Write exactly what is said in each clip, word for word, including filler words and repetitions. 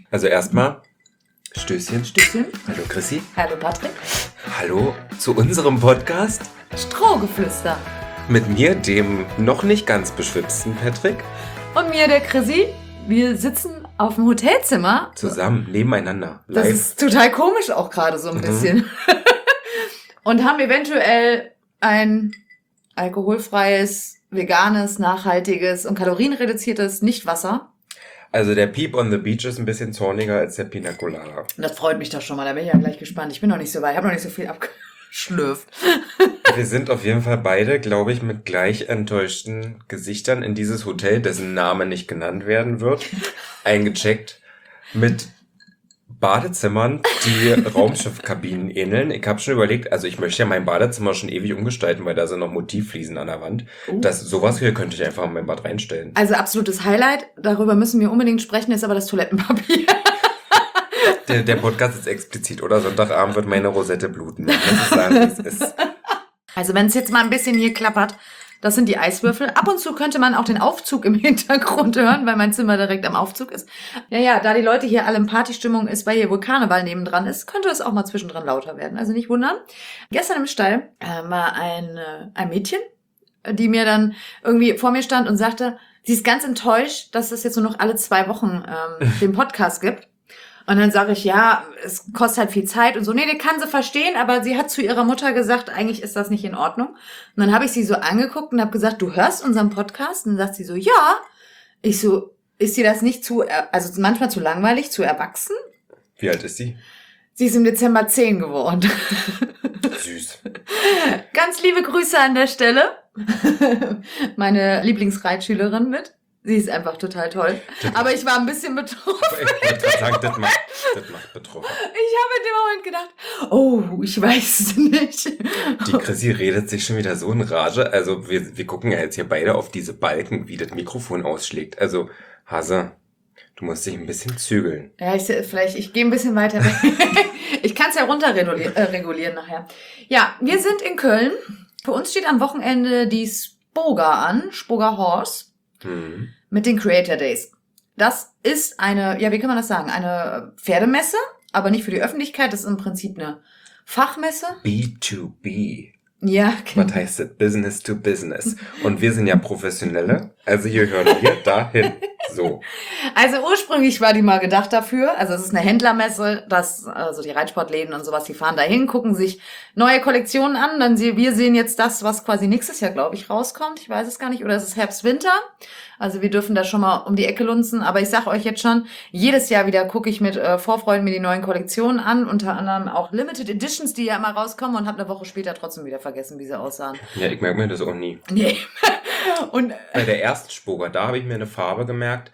Also erstmal Stößchen. Stößchen. Hallo Chrissy. Hallo Patrick. Hallo zu unserem Podcast. Strohgeflüster. Mit mir, dem noch nicht ganz beschwitzten Patrick. Und mir, der Chrissy. Wir sitzen auf dem Hotelzimmer. Zusammen, nebeneinander. Live. Das ist total komisch auch gerade so ein mhm. bisschen. Und haben eventuell ein alkoholfreies, veganes, nachhaltiges und kalorienreduziertes Nichtwasser. Also der Peep on the Beach ist ein bisschen zorniger als der Pina Colada. Das freut mich doch schon mal, da bin ich ja gleich gespannt. Ich bin noch nicht so weit, ich habe noch nicht so viel abgeschlürft. Wir sind auf jeden Fall beide, glaube ich, mit gleich enttäuschten Gesichtern in dieses Hotel, dessen Name nicht genannt werden wird, eingecheckt mit Badezimmern, die Raumschiffkabinen ähneln. Ich habe schon überlegt, also ich möchte ja mein Badezimmer schon ewig umgestalten, weil da sind noch Motivfliesen an der Wand. Uh. Das, sowas hier könnte ich einfach in mein Bad reinstellen. Also absolutes Highlight, darüber müssen wir unbedingt sprechen, ist aber das Toilettenpapier. Der, der Podcast ist explizit, oder? Sonntagabend wird meine Rosette bluten. Das ist sagen, wie es ist. Also wenn es jetzt mal ein bisschen hier klappert, das sind die Eiswürfel. Ab und zu könnte man auch den Aufzug im Hintergrund hören, weil mein Zimmer direkt am Aufzug ist. Ja, ja, da die Leute hier alle in Partystimmung ist, weil hier wohl Karneval nebendran ist, könnte es auch mal zwischendrin lauter werden. Also nicht wundern. Gestern im Stall äh, war ein, äh, ein Mädchen, die mir dann irgendwie vor mir stand und sagte, sie ist ganz enttäuscht, dass es jetzt nur noch alle zwei Wochen ähm, den Podcast gibt. Und dann sage ich, ja, es kostet halt viel Zeit und so. Nee, die kann sie verstehen, aber sie hat zu ihrer Mutter gesagt, eigentlich ist das nicht in Ordnung. Und dann habe ich sie so angeguckt und habe gesagt, du hörst unseren Podcast? Und dann sagt sie so, ja. Ich so, ist dir das nicht zu, also manchmal zu langweilig, zu erwachsen? Wie alt ist sie? Sie ist im Dezember zehn geworden. Süß. Ganz liebe Grüße an der Stelle. Meine Lieblingsreitschülerin mit. Sie ist einfach total toll. Das aber ich war ein bisschen betroffen. Ich wollte gerade sagen, das macht, das macht betroffen. Ich habe in dem Moment gedacht, oh, ich weiß es nicht. Die Chrissy redet sich schon wieder so in Rage. Also wir, wir gucken ja jetzt hier beide auf diese Balken, wie das Mikrofon ausschlägt. Also Hase, du musst dich ein bisschen zügeln. Ja, ich vielleicht, ich gehe ein bisschen weiter weg. Ich kann es ja runter regulieren, äh, regulieren nachher. Ja, wir sind in Köln. Für uns steht am Wochenende die Spoga an, Spoga Horse. Hm. Mit den Creator Days. Das ist eine, ja, wie kann man das sagen? Eine Pferdemesse, aber nicht für die Öffentlichkeit. Das ist im Prinzip eine Fachmesse. B to B. Ja, genau. Was heißt das? Business to Business. Und wir sind ja Professionelle. Also hier hören wir dahin. So. Also ursprünglich war die mal gedacht dafür. Also es ist eine Händlermesse, das, also die Reitsportläden und sowas, die fahren dahin, gucken sich neue Kollektionen an. Dann sehen wir sehen jetzt das, was quasi nächstes Jahr, glaube ich, rauskommt. Ich weiß es gar nicht. Oder es ist Herbst, Winter. Also wir dürfen da schon mal um die Ecke lunzen. Aber ich sage euch jetzt schon, jedes Jahr wieder gucke ich mit äh, Vorfreude mir die neuen Kollektionen an. Unter anderem auch Limited Editions, die ja immer rauskommen und habe eine Woche später trotzdem wieder vergessen, wie sie aussahen. Ja, ich merke mir das auch nie. Nee. Und bei der ersten Spoga, da habe ich mir eine Farbe gemerkt,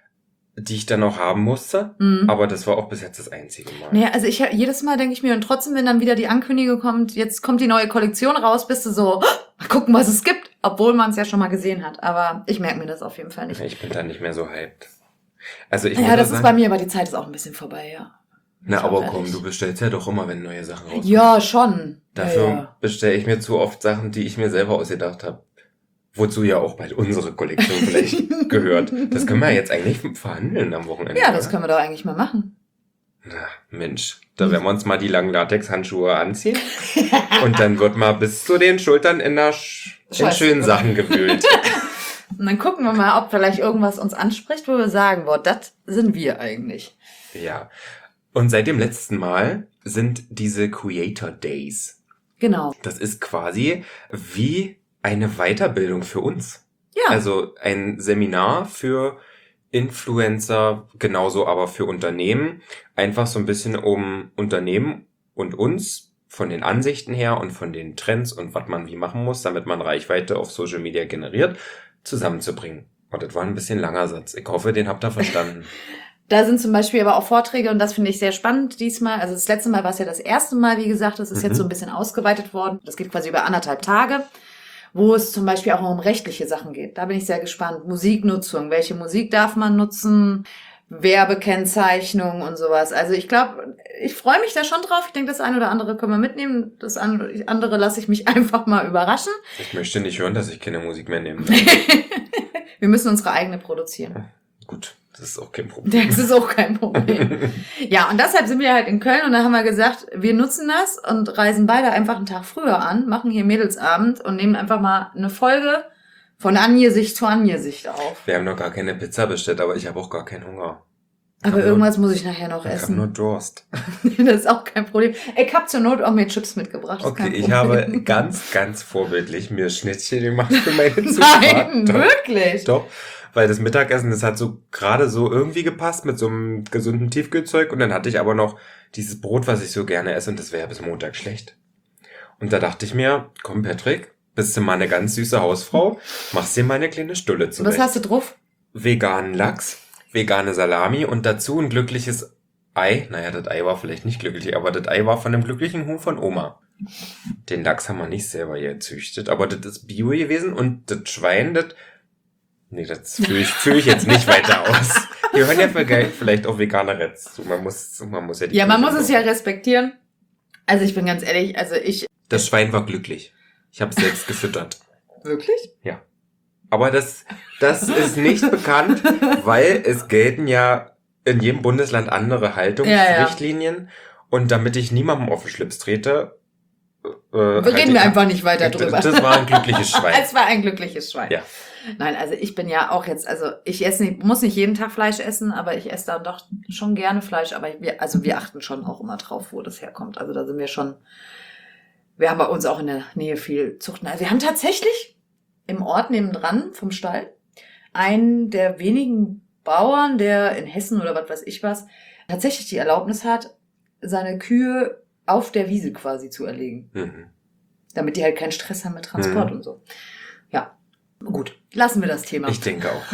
die ich dann noch haben musste, mhm. aber das war auch bis jetzt das einzige Mal. Naja, also ich jedes Mal denke ich mir, und trotzdem, wenn dann wieder die Ankündigung kommt, jetzt kommt die neue Kollektion raus, bist du so, mal gucken, was es gibt, obwohl man es ja schon mal gesehen hat. Aber ich merke mir das auf jeden Fall nicht. Ich bin da nicht mehr so hyped. Also ich ja, das sagen, ist bei mir, aber die Zeit ist auch ein bisschen vorbei, ja. Na, aber komm, du bestellst ja doch immer, wenn neue Sachen rauskommen. Ja, schon. Dafür ja, ja. bestelle ich mir zu oft Sachen, die ich mir selber ausgedacht habe. Wozu ja auch bald unsere Kollektion vielleicht gehört. Das können wir jetzt eigentlich verhandeln am Wochenende. Ja, das können wir doch eigentlich mal machen. Na, Mensch, da werden wir uns mal die langen Latex-Handschuhe anziehen. Und dann wird mal bis zu den Schultern in, der Sch- in schönen Sachen gewühlt. Und dann gucken wir mal, ob vielleicht irgendwas uns anspricht, wo wir sagen, boah, das sind wir eigentlich. Ja. Und seit dem letzten Mal sind diese Creator Days. Genau. Das ist quasi wie eine Weiterbildung für uns. Ja. Also ein Seminar für Influencer, genauso aber für Unternehmen. Einfach so ein bisschen um Unternehmen und uns von den Ansichten her und von den Trends und was man wie machen muss, damit man Reichweite auf Social Media generiert, zusammenzubringen. Und das war ein bisschen langer Satz. Ich hoffe, den habt ihr verstanden. Da sind zum Beispiel aber auch Vorträge und das finde ich sehr spannend diesmal. Also das letzte Mal war es ja das erste Mal, wie gesagt, das ist mhm. jetzt so ein bisschen ausgeweitet worden. Das geht quasi über anderthalb Tage, wo es zum Beispiel auch um rechtliche Sachen geht. Da bin ich sehr gespannt. Musiknutzung, welche Musik darf man nutzen, Werbekennzeichnung und sowas. Also ich glaube, ich freue mich da schon drauf. Ich denke, das eine oder andere können wir mitnehmen. Das andere lasse ich mich einfach mal überraschen. Ich möchte nicht hören, dass ich keine Musik mehr nehme. Wir müssen unsere eigene produzieren. Gut. Das ist auch kein Problem. Das ist auch kein Problem. Ja, und deshalb sind wir halt in Köln und da haben wir gesagt, wir nutzen das und reisen beide einfach einen Tag früher an, machen hier Mädelsabend und nehmen einfach mal eine Folge von Angesicht zu Angesicht auf. Wir haben noch gar keine Pizza bestellt, aber ich habe auch gar keinen Hunger. Aber irgendwas muss ich nachher noch Ich habe essen. nur Durst. Das ist auch kein Problem. Ich hab zur Not auch mir Chips mitgebracht. Das ist Okay, kein ich Problem. habe ganz, ganz vorbildlich mir Schnittchen gemacht für meine Zufahrt. Nein, Doch, wirklich? Doch, weil das Mittagessen, das hat so gerade so irgendwie gepasst mit so einem gesunden Tiefkühlzeug und dann hatte ich aber noch dieses Brot, was ich so gerne esse und das wäre bis Montag schlecht. Und da dachte ich mir, komm Patrick, bist du mal eine ganz süße Hausfrau, machst dir mal eine kleine Stulle zurecht. Was hast du drauf? Veganen Lachs, vegane Salami und dazu ein glückliches Ei. Naja, das Ei war vielleicht nicht glücklich, aber das Ei war von dem glücklichen Huhn von Oma. Den Lachs haben wir nicht selber gezüchtet, aber das ist Bio gewesen und das Schwein, das... Nee, das führe ich, führe ich jetzt nicht weiter aus. Wir hören ja vielleicht auch Veganer Retz zu. Man muss, man muss ja die... Ja, man Kirche muss es ja respektieren. Also ich bin ganz ehrlich, also ich... Das Schwein war glücklich. Ich habe es selbst gefüttert. Wirklich? Ja. Aber das, das ist nicht bekannt, weil es gelten ja in jedem Bundesland andere Haltungsrichtlinien. Ja, ja. Und damit ich niemandem auf den Schlips trete, äh, reden wir einfach nicht weiter drüber. Das war ein glückliches Schwein. Es war ein glückliches Schwein. Ja. Nein, also ich bin ja auch jetzt, also ich esse nicht, muss nicht jeden Tag Fleisch essen, aber ich esse dann doch schon gerne Fleisch. Aber wir, also wir achten schon auch immer drauf, wo das herkommt. Also da sind wir schon, wir haben bei uns auch in der Nähe viel Zuchten. Also wir haben tatsächlich im Ort nebendran vom Stall einen der wenigen Bauern, der in Hessen oder was weiß ich was, tatsächlich die Erlaubnis hat, seine Kühe auf der Wiese quasi zu erlegen. Mhm. Damit die halt keinen Stress haben mit Transport mhm. und so. Ja. Gut, lassen wir das Thema. Ich denke auch.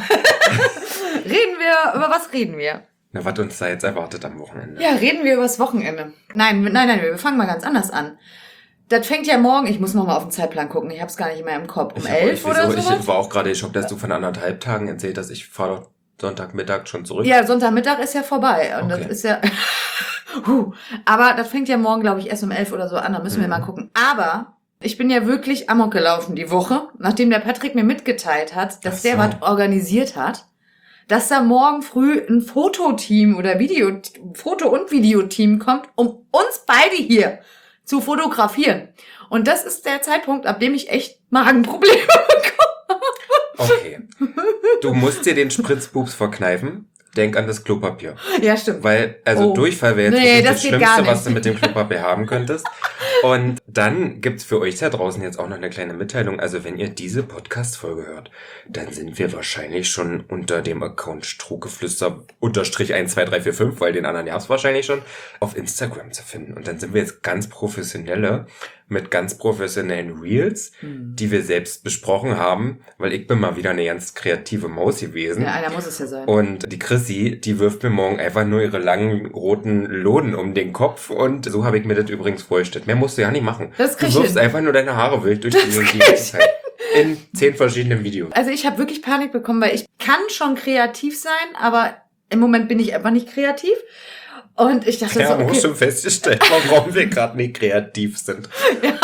Reden wir, über was reden wir? Na, was uns da jetzt erwartet am Wochenende. Ja, reden wir über das Wochenende. Nein, nein, nein, wir fangen mal ganz anders an. Das fängt ja morgen, ich muss noch mal auf den Zeitplan gucken, ich hab's gar nicht mehr im Kopf, um elf oder so. Ich war auch gerade geschockt, dass du von anderthalb Tagen erzählt hast, ich fahre doch Sonntagmittag schon zurück. Ja, Sonntagmittag ist ja vorbei und okay. Das ist ja... huh. Aber das fängt ja morgen, glaube ich, erst um elf oder so an, da müssen mhm. wir mal gucken. Aber... Ich bin ja wirklich amok gelaufen die Woche, nachdem der Patrick mir mitgeteilt hat, dass so. der was organisiert hat, dass da morgen früh ein Fototeam oder Video, Foto- und Videoteam kommt, um uns beide hier zu fotografieren. Und das ist der Zeitpunkt, ab dem ich echt Magenprobleme bekomme. Okay. Du musst dir den Spritzbubs verkneifen. Denk an das Klopapier. Ja, stimmt. Weil, also oh. Durchfall wäre jetzt nee, das, das Schlimmste, was du mit dem Klopapier haben könntest. Und dann gibt's für euch da draußen jetzt auch noch eine kleine Mitteilung. Also wenn ihr diese Podcast-Folge hört, dann sind wir wahrscheinlich schon unter dem Account Strohgeflüster unterstrich eins zwei drei vier fünf, weil den anderen gab's wahrscheinlich schon, auf Instagram zu finden. Und dann sind wir jetzt ganz professionelle, mit ganz professionellen Reels, mhm. die wir selbst besprochen haben, weil ich bin mal wieder eine ganz kreative Maus gewesen. Ja, einer muss es ja sein. Und die Chrissy, die wirft mir morgen einfach nur ihre langen roten Loden um den Kopf und so habe ich mir das übrigens vorgestellt. Mehr musst du ja nicht machen. Das du wirfst einfach nur deine Haare wild durch die und die Zeit. In zehn verschiedenen Videos. Also ich habe wirklich Panik bekommen, weil ich kann schon kreativ sein, aber im Moment bin ich einfach nicht kreativ. Und ich dachte ja, so, okay. Ja, man muss schon feststellen, warum wir gerade nicht kreativ sind. Ja.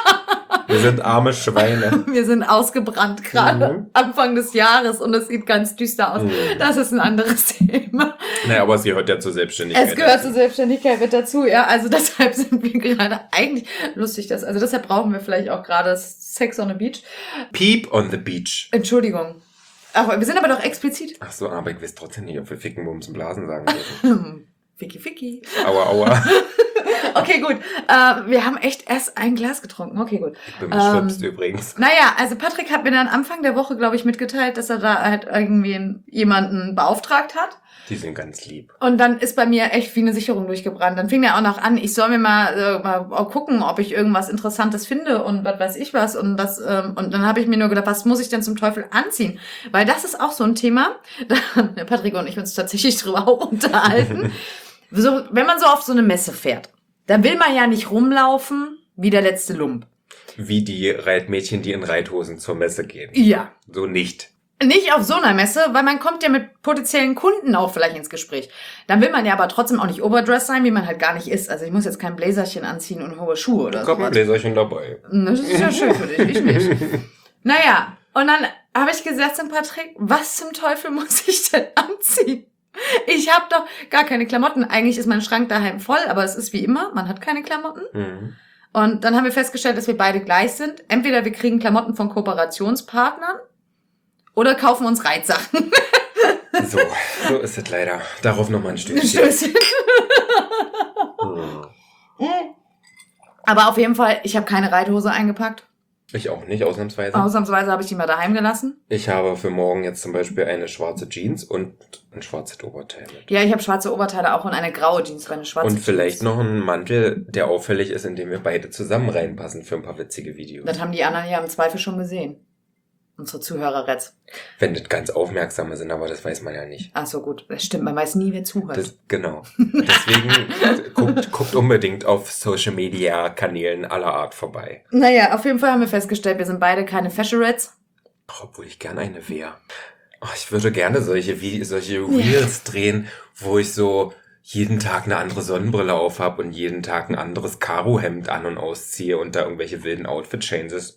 Wir sind arme Schweine. Wir sind ausgebrannt gerade mhm. Anfang des Jahres und es sieht ganz düster aus. Mhm. Das ist ein anderes Thema. Naja, aber es gehört ja zur Selbstständigkeit. Es gehört dazu. zur Selbstständigkeit mit dazu, ja. Also deshalb sind wir gerade eigentlich lustig, dass, also deshalb brauchen wir vielleicht auch gerade Sex on the Beach. Peep on the Beach. Entschuldigung. Aber wir sind aber doch explizit. Ach so, aber ich weiß trotzdem nicht, ob wir Ficken, Bums und Blasen sagen dürfen. Ficky, Ficky. Aua, aua. Okay, gut. Äh, wir haben echt erst ein Glas getrunken. Okay, gut. Ich bin beschwipst ähm, übrigens. Naja, also Patrick hat mir dann Anfang der Woche, glaube ich, mitgeteilt, dass er da halt irgendwie jemanden beauftragt hat. Die sind ganz lieb. Und dann ist bei mir echt wie eine Sicherung durchgebrannt. Dann fing er auch noch an, ich soll mir mal, äh, mal gucken, ob ich irgendwas Interessantes finde und was weiß ich was. Und das ähm, und dann habe ich mir nur gedacht, was muss ich denn zum Teufel anziehen? Weil das ist auch so ein Thema. Da haben der Patrick und ich uns tatsächlich drüber auch unterhalten. So, wenn man so auf so eine Messe fährt, dann will man ja nicht rumlaufen wie der letzte Lump. Wie die Reitmädchen, die in Reithosen zur Messe gehen. Ja. So nicht. Nicht auf so einer Messe, weil man kommt ja mit potenziellen Kunden auch vielleicht ins Gespräch. Dann will man ja aber trotzdem auch nicht overdressed sein, wie man halt gar nicht ist. Also ich muss jetzt kein Bläserchen anziehen und hohe Schuhe oder so. Ich hab ein Bläserchen dabei. Das ist ja schön für dich, ich nicht. Naja, und dann habe ich gesagt zum Patrick, was zum Teufel muss ich denn anziehen? Ich habe doch gar keine Klamotten. Eigentlich ist mein Schrank daheim voll, aber es ist wie immer, man hat keine Klamotten. Mhm. Und dann haben wir festgestellt, dass wir beide gleich sind. Entweder wir kriegen Klamotten von Kooperationspartnern oder kaufen uns Reitsachen. So, so ist es leider. Darauf nochmal ein Stückchen. Stößchen. Hm. Aber auf jeden Fall, ich habe keine Reithose eingepackt. Ich auch nicht, ausnahmsweise. Ausnahmsweise habe ich die mal daheim gelassen. Ich habe für morgen jetzt zum Beispiel eine schwarze Jeans und ein schwarzes Oberteil mit. Ja, ich habe schwarze Oberteile auch und eine graue Jeans, eine schwarze Und Jeans. vielleicht noch einen Mantel, der auffällig ist, in dem wir beide zusammen reinpassen für ein paar witzige Videos. Das haben die anderen ja im Zweifel schon gesehen. Unsere Zuhörerretz. Wenn das ganz Aufmerksame sind, aber das weiß man ja nicht. Ach so, gut. Das stimmt, man weiß nie, wer zuhört. Das, genau. Deswegen guckt, guckt unbedingt auf Social-Media-Kanälen aller Art vorbei. Naja, auf jeden Fall haben wir festgestellt, wir sind beide keine Fashionettes. Obwohl ich gerne eine wäre. Oh, ich würde gerne solche, wie, solche Reels drehen, wo ich so jeden Tag eine andere Sonnenbrille auf habe und jeden Tag ein anderes Karohemd an- und ausziehe und da irgendwelche wilden Outfit-Changes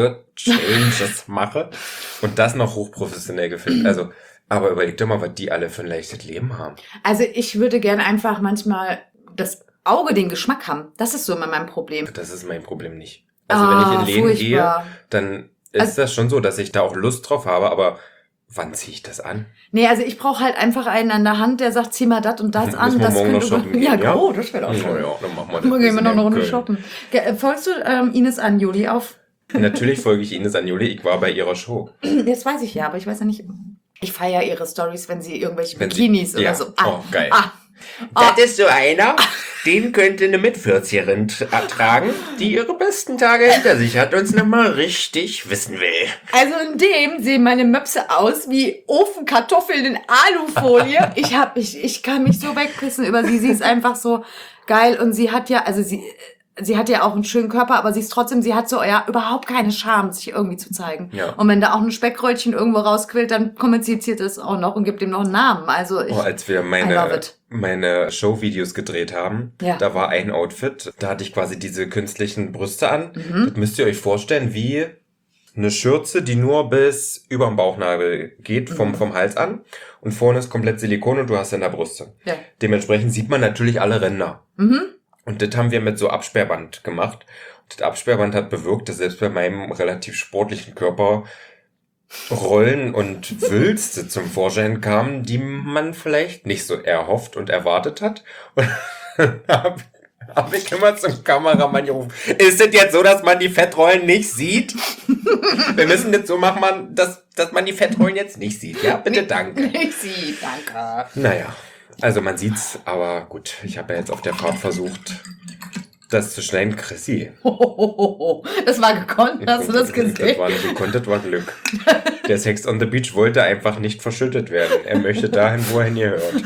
Changes mache und das noch hochprofessionell gefilmt. Also, aber überleg doch mal, was die alle für ein leichtes Leben haben. Also ich würde gerne einfach manchmal das Auge, den Geschmack haben. Das ist so immer mein Problem. Das ist mein Problem nicht. Also Ah, wenn ich in Läden furchtbar. gehe, dann ist Also- das schon so, dass ich da auch Lust drauf habe, aber wann ziehe ich das an? Nee, also ich brauche halt einfach einen an der Hand, der sagt, zieh mal das und das Müssen an. wir Das morgen noch könnte- shoppen gehen, ja, ja? oh, das wäre doch Na schön. ja, dann machen wir das. Morgen gehen wir noch eine in Runde Köln. shoppen. Ge- äh, Folgst du ähm, Ines Anjuli auf? Natürlich folge ich Ines Anjuli, ich war bei ihrer Show. Das weiß ich ja, aber ich weiß ja nicht. Ich feiere ihre Stories, wenn sie irgendwelche Wenn sie- Bikinis oder ja. so. Oh, geil. Ah, Das ist so einer, den könnte eine Mitvierzigerin tragen, die ihre besten Tage hinter sich hat und es nochmal richtig wissen will. also in dem sehen meine Möpse aus wie Ofenkartoffeln in Alufolie. ich hab, ich, ich kann mich so wegpissen über sie. Sie ist einfach so geil und sie hat ja, also sie, sie hat ja auch einen schönen Körper, aber sie ist trotzdem, sie hat so, ja, überhaupt keine Scham, sich irgendwie zu zeigen. Ja. Und wenn da auch ein Speckröllchen irgendwo rausquillt, dann kommuniziert es auch noch und gibt ihm noch einen Namen. Also ich, Oh, als wir I love meine, it. meine Showvideos gedreht haben, Ja. da war ein Outfit, da hatte ich quasi diese künstlichen Brüste an. Mhm. Das müsst ihr euch vorstellen wie eine Schürze, die nur bis über den Bauchnabel geht, vom, Mhm. vom Hals an. Und vorne ist komplett Silikon und du hast dann da Brüste. Ja. Dementsprechend sieht man natürlich alle Ränder. Mhm. Und das haben wir mit so Absperrband gemacht. Und das Absperrband hat bewirkt, dass selbst bei meinem relativ sportlichen Körper Rollen und Wülste zum Vorschein kamen, die man vielleicht nicht so erhofft und erwartet hat. Und habe hab ich immer zum Kameramann gerufen, ist es jetzt so, dass man die Fettrollen nicht sieht? Wir müssen das so machen, dass, dass man die Fettrollen jetzt nicht sieht. Ja, bitte, danke. Ich sie, danke. Naja, also man sieht's, aber gut, ich habe ja jetzt auf der Fahrt versucht, das zu schneiden. Chrissy. Das war gekonnt, hast du das gesehen? Das war nicht gekonnt, das war Glück. Der Sex on the Beach wollte einfach nicht verschüttet werden. Er möchte dahin, wo er hingehört.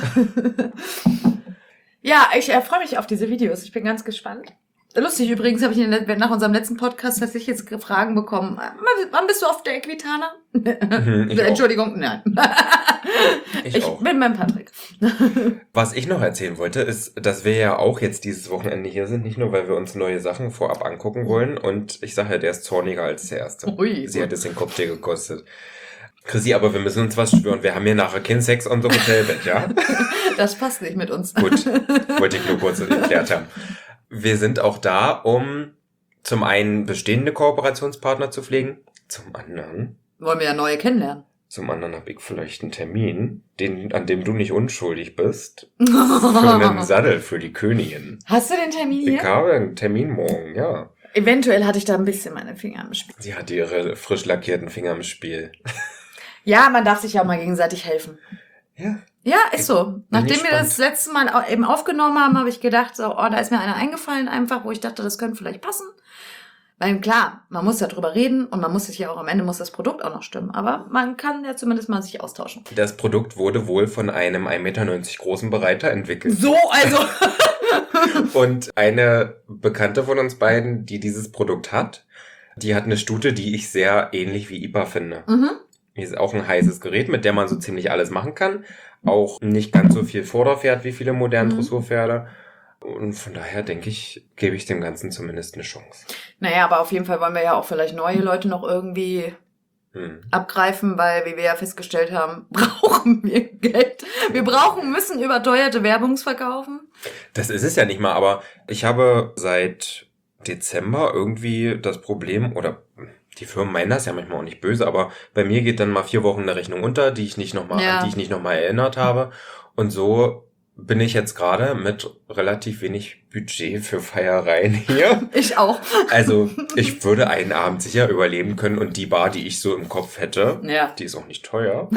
Ja, ich äh, freue mich auf diese Videos. Ich bin ganz gespannt. Lustig übrigens, habe ich in der, nach unserem letzten Podcast tatsächlich jetzt Fragen bekommen. äh, Wann bist du auf der Equitana? Mhm, ich auch. Entschuldigung, nein. Ich, Ich auch. bin beim Patrick. Was ich noch erzählen wollte, ist, dass wir ja auch jetzt dieses Wochenende hier sind. Nicht nur, weil wir uns neue Sachen vorab angucken wollen. Und ich sage ja, der ist zorniger als der erste. Ui. Sie hat es den Cocktail gekostet. Chrissy, aber wir müssen uns was schwören. Wir haben hier nachher keinen Sex on the Hotelbett, ja? Das passt nicht mit uns. Gut, wollte ich nur kurz erklärt haben. Wir sind auch da, um zum einen bestehende Kooperationspartner zu pflegen, zum anderen, Wollen wir ja neue kennenlernen. zum anderen habe ich vielleicht einen Termin, den, an dem du nicht unschuldig bist, für einen Sattel für die Königin. Hast du den Termin Ich hier? habe einen Termin morgen, ja. Eventuell hatte ich da ein bisschen meine Finger im Spiel. Sie hat ihre frisch lackierten Finger im Spiel. Ja, man darf sich ja auch mal gegenseitig helfen. Ja. Ja, ist so. Nachdem wir gespannt. das letzte Mal au- eben aufgenommen haben, habe ich gedacht, so, oh, da ist mir einer eingefallen einfach, wo ich dachte, das könnte vielleicht passen. Weil klar, man muss ja drüber reden und man muss sich ja auch am Ende muss das Produkt auch noch stimmen. Aber man kann ja zumindest mal sich austauschen. Das Produkt wurde wohl von einem ein Meter neunzig großen Bereiter entwickelt. So, also. Und eine Bekannte von uns beiden, die dieses Produkt hat, die hat eine Stute, die ich sehr ähnlich wie I P A finde. mhm. Die ist auch ein heißes Gerät, mit der man so ziemlich alles machen kann. Auch nicht ganz so viel Vorderpferd wie viele moderne Mhm. Dressurpferde. Und von daher denke ich, gebe ich dem Ganzen zumindest eine Chance. Naja, aber auf jeden Fall wollen wir ja auch vielleicht neue Leute noch irgendwie Hm. abgreifen, weil, wie wir ja festgestellt haben, brauchen wir Geld. Wir brauchen, müssen überteuerte Werbung verkaufen. Das ist es ja nicht mal, aber ich habe seit Dezember irgendwie das Problem, oder die Firmen meinen das ja manchmal auch nicht böse, aber bei mir geht dann mal vier Wochen eine Rechnung unter, die ich nicht noch mal, Ja. an die ich nicht nochmal erinnert habe. Und so bin ich jetzt gerade mit relativ wenig Budget für Feiereien hier. Ich auch. Also ich würde einen Abend sicher überleben können und die Bar, die ich so im Kopf hätte, Ja. die ist auch nicht teuer.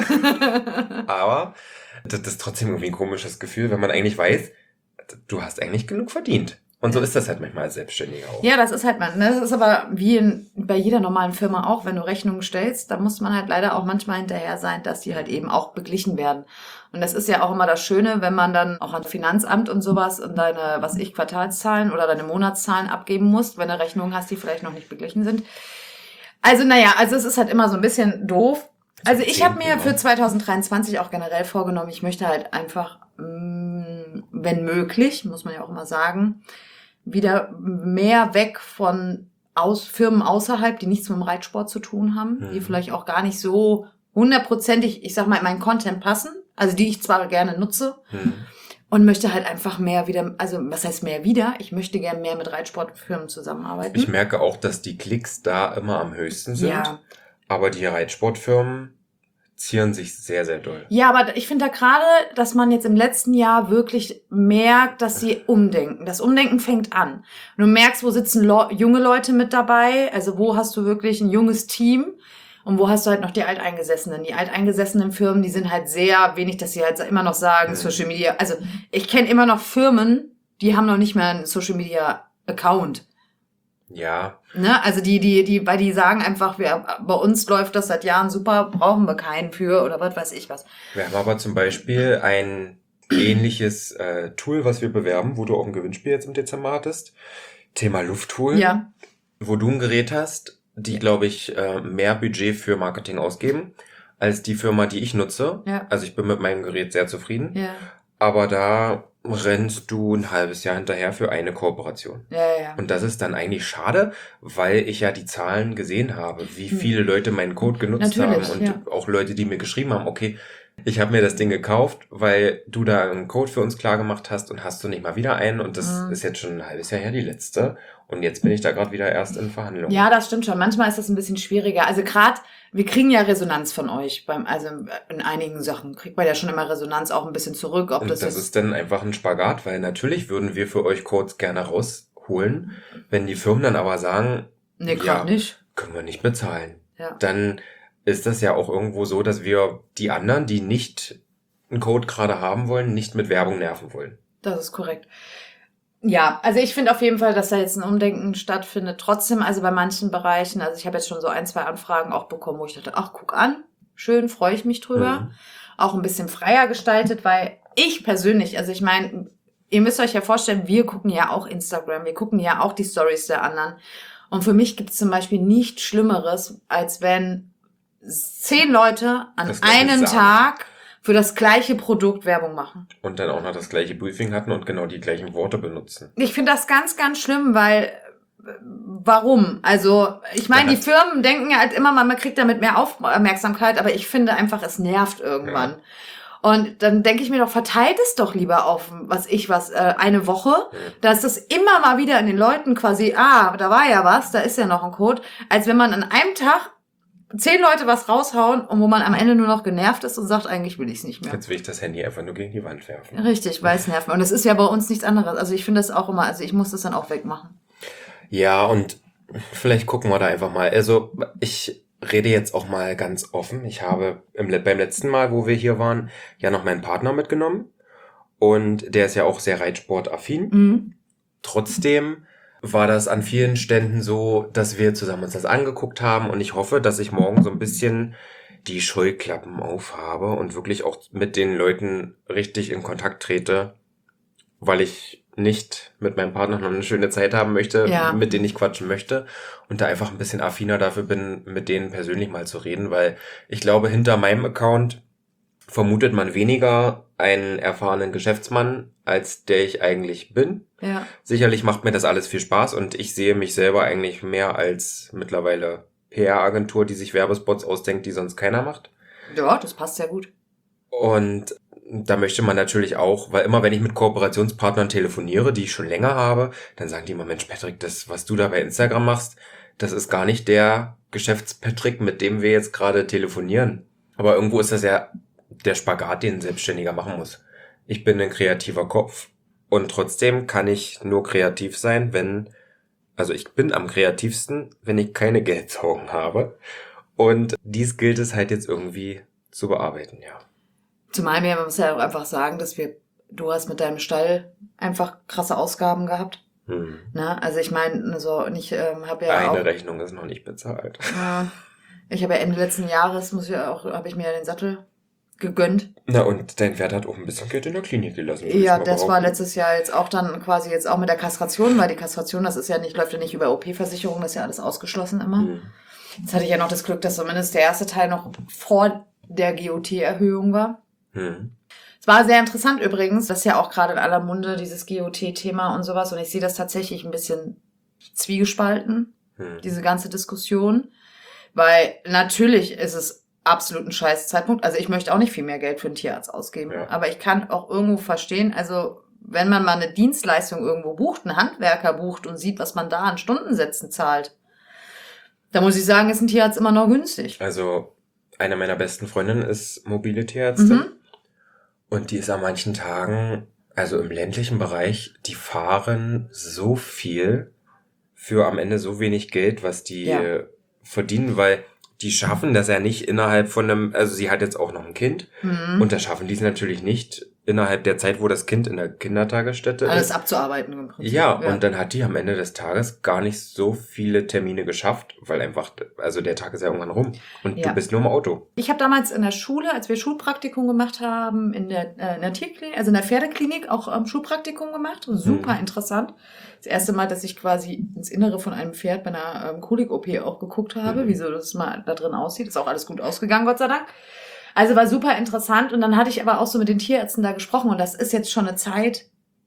Aber das ist trotzdem irgendwie ein komisches Gefühl, wenn man eigentlich weiß, du hast eigentlich genug verdient. Und so ist das halt manchmal als Selbstständiger auch. Ja, das ist halt man. Das ist aber wie in, bei jeder normalen Firma auch, wenn du Rechnungen stellst, da muss man halt leider auch manchmal hinterher sein, dass die halt eben auch beglichen werden. Und das ist ja auch immer das Schöne, wenn man dann auch ans Finanzamt und sowas und deine, was ich, Quartalszahlen oder deine Monatszahlen abgeben musst, wenn du Rechnungen hast, die vielleicht noch nicht beglichen sind. Also naja, also es ist halt immer so ein bisschen doof. Also ich habe mir für zwanzig dreiundzwanzig auch generell vorgenommen, ich möchte halt einfach, mh, wenn möglich, muss man ja auch immer sagen, wieder mehr weg von aus Firmen außerhalb, die nichts mit dem Reitsport zu tun haben, Mhm. die vielleicht auch gar nicht so hundertprozentig, ich sag mal, in meinen Content passen, also die ich zwar gerne nutze Hm. und möchte halt einfach mehr wieder, also was heißt mehr wieder? Ich möchte gerne mehr mit Reitsportfirmen zusammenarbeiten. Ich merke auch, dass die Klicks da immer am höchsten sind. Ja. Aber die Reitsportfirmen zieren sich sehr, sehr doll. Ja, aber ich finde da gerade, dass man jetzt im letzten Jahr wirklich merkt, dass sie umdenken. Das Umdenken fängt an. Du merkst, wo sitzen Lo- junge Leute mit dabei, also wo hast du wirklich ein junges Team und wo hast du halt noch die Alteingesessenen. Die alteingesessenen Firmen, die sind halt sehr wenig, dass sie halt immer noch sagen, Mhm. Social Media. Also ich kenne immer noch Firmen, die haben noch nicht mehr einen Social Media Account. Ja, Ne, also die, die, die, weil die sagen einfach, wir, bei uns läuft das seit Jahren super, brauchen wir keinen für oder was weiß ich was. wir haben aber zum Beispiel ein ähnliches äh, Tool, was wir bewerben, wo du auch ein Gewinnspiel jetzt im Dezember hattest. Thema Lufttool. Ja, Wo du ein Gerät hast, die, glaube ich, äh, mehr Budget für Marketing ausgeben, als die Firma, die ich nutze. Ja. Also ich bin mit meinem Gerät sehr zufrieden. ja, Aber da rennst du ein halbes Jahr hinterher für eine Kooperation. ja, ja, ja. Und das ist dann eigentlich schade, weil ich ja die Zahlen gesehen habe, wie viele Leute meinen Code genutzt Natürlich, haben und ja. auch Leute, die mir geschrieben haben, okay, ich habe mir das Ding gekauft, weil du da einen Code für uns klar gemacht hast und hast du nicht mal wieder einen und das Mhm. ist jetzt schon ein halbes Jahr her, die letzte. Und jetzt bin ich da gerade wieder erst in Verhandlungen. Ja, das stimmt schon. Manchmal ist das ein bisschen schwieriger. Also gerade, wir kriegen ja Resonanz von euch beim, also in einigen Sachen kriegt man ja schon immer Resonanz auch ein bisschen zurück, ob Und das, das jetzt, ist dann einfach ein Spagat, weil natürlich würden wir für euch Codes gerne rausholen, wenn die Firmen dann aber sagen, nee, ja. gerade nicht. können wir nicht bezahlen. Ja. Dann ist das ja auch irgendwo so, dass wir die anderen, die nicht einen Code gerade haben wollen, nicht mit Werbung nerven wollen. Das ist korrekt. Ja, also ich finde auf jeden Fall, dass da jetzt ein Umdenken stattfindet. Trotzdem, also bei manchen Bereichen, also ich habe jetzt schon so ein, zwei Anfragen auch bekommen, wo ich dachte, ach, guck an, schön, freue ich mich drüber. Mhm. Auch ein bisschen freier gestaltet, weil ich persönlich, also ich meine, ihr müsst euch ja vorstellen, wir gucken ja auch Instagram, wir gucken ja auch die Stories der anderen. Und für mich gibt es zum Beispiel nichts Schlimmeres, als wenn zehn Leute an Das gleiche einem sagen. Tag für das gleiche Produkt Werbung machen. Und dann auch noch das gleiche Briefing hatten und genau die gleichen Worte benutzen. Ich finde das ganz, ganz schlimm, weil äh, warum? Also ich meine, Ja. die Firmen denken ja halt immer, man kriegt damit mehr Aufmerksamkeit, aber ich finde einfach, es nervt irgendwann. Und dann denke ich mir doch, verteilt es doch lieber auf, was ich was, äh, eine Woche, dass das immer mal wieder in den Leuten quasi, ah, da war ja was, da ist ja noch ein Code, als wenn man an einem Tag zehn Leute was raushauen und wo man am Ende nur noch genervt ist und sagt, eigentlich will ich es nicht mehr. Jetzt will ich das Handy einfach nur gegen die Wand werfen. Richtig, weil es nervt. Und das ist ja bei uns nichts anderes. Also ich finde das auch immer, also ich muss das dann auch wegmachen. Ja, und vielleicht gucken wir da einfach mal. Also ich rede jetzt auch mal ganz offen. Ich habe im, beim letzten Mal, wo wir hier waren, ja noch meinen Partner mitgenommen. Und der ist ja auch sehr reitsportaffin. Mhm. Trotzdem war das an vielen Ständen so, dass wir zusammen uns das angeguckt haben und ich hoffe, dass ich morgen so ein bisschen die Scheuklappen aufhabe und wirklich auch mit den Leuten richtig in Kontakt trete, weil ich nicht mit meinem Partner noch eine schöne Zeit haben möchte, Ja. mit denen ich quatschen möchte und da einfach ein bisschen affiner dafür bin, mit denen persönlich mal zu reden, weil ich glaube, hinter meinem Account vermutet man weniger einen erfahrenen Geschäftsmann, als der ich eigentlich bin. Ja. Sicherlich macht mir das alles viel Spaß und ich sehe mich selber eigentlich mehr als mittlerweile P R-Agentur, die sich Werbespots ausdenkt, die sonst keiner macht. Ja, das passt sehr gut. Und da möchte man natürlich auch, weil immer wenn ich mit Kooperationspartnern telefoniere, die ich schon länger habe, dann sagen die immer, Mensch Patrick, das, was du da bei Instagram machst, das ist gar nicht der Geschäfts-Patrick, mit dem wir jetzt gerade telefonieren. Aber irgendwo ist das ja der Spagat, den ein Selbstständiger machen muss. Ich bin ein kreativer Kopf und trotzdem kann ich nur kreativ sein, wenn, also ich bin am kreativsten, wenn ich keine Geldsorgen habe. Und dies gilt es halt jetzt irgendwie zu bearbeiten, ja. Zumal wir, man muss ja auch einfach sagen, dass wir, du hast mit deinem Stall einfach krasse Ausgaben gehabt. Hm. Ne? Also ich meine, so, und ich ähm, habe ja Eine auch... Rechnung ist noch nicht bezahlt. Äh, ich habe ja Ende letzten Jahres, muss ich ja auch, habe ich mir ja den Sattel gegönnt. Na und dein Pferd hat auch ein bisschen Geld in der Klinik gelassen. würde Ja, ich mal das war behaupten. letztes Jahr jetzt auch dann quasi jetzt auch mit der Kastration, weil die Kastration, das ist ja nicht, läuft ja nicht über O P-Versicherung, das ist ja alles ausgeschlossen immer. Hm. Jetzt hatte ich ja noch das Glück, dass zumindest der erste Teil noch vor der G O T-Erhöhung war. Hm. Es war sehr interessant übrigens, das ist ja auch gerade in aller Munde, dieses G O T-Thema und sowas. Und ich sehe das tatsächlich ein bisschen zwiegespalten, Hm. diese ganze Diskussion. Weil natürlich ist es absolut ein scheiß Zeitpunkt. Also ich möchte auch nicht viel mehr Geld für einen Tierarzt ausgeben. Ja. Aber ich kann auch irgendwo verstehen, also wenn man mal eine Dienstleistung irgendwo bucht, einen Handwerker bucht und sieht, was man da an Stundensätzen zahlt, da muss ich sagen, ist ein Tierarzt immer noch günstig. Also eine meiner besten Freundinnen ist mobile Tierärztin. Mhm. Und die ist an manchen Tagen, also im ländlichen Bereich, die fahren so viel für am Ende so wenig Geld, was die Ja. äh, verdienen, weil die schaffen das ja nicht innerhalb von einem, also sie hat jetzt auch noch ein Kind Mhm. und da schaffen die es natürlich nicht innerhalb der Zeit, wo das Kind in der Kindertagesstätte Alles ist. abzuarbeiten im Prinzip. Ja, und dann hat die am Ende des Tages gar nicht so viele Termine geschafft, weil einfach, also der Tag ist ja irgendwann rum und Ja. du bist nur im Auto. Ich habe damals in der Schule, als wir Schulpraktikum gemacht haben, in der, äh, in der Tierklinik, also in der Pferdeklinik, auch ähm, Schulpraktikum gemacht. Super Mhm. interessant. Das erste Mal, dass ich quasi ins Innere von einem Pferd bei einer ähm, Kolik-O P auch geguckt habe, Mhm. wie so das mal da drin aussieht. Ist auch alles gut ausgegangen, Gott sei Dank. Also war super interessant. Und dann hatte ich aber auch so mit den Tierärzten da gesprochen. Und das ist jetzt schon eine Zeit,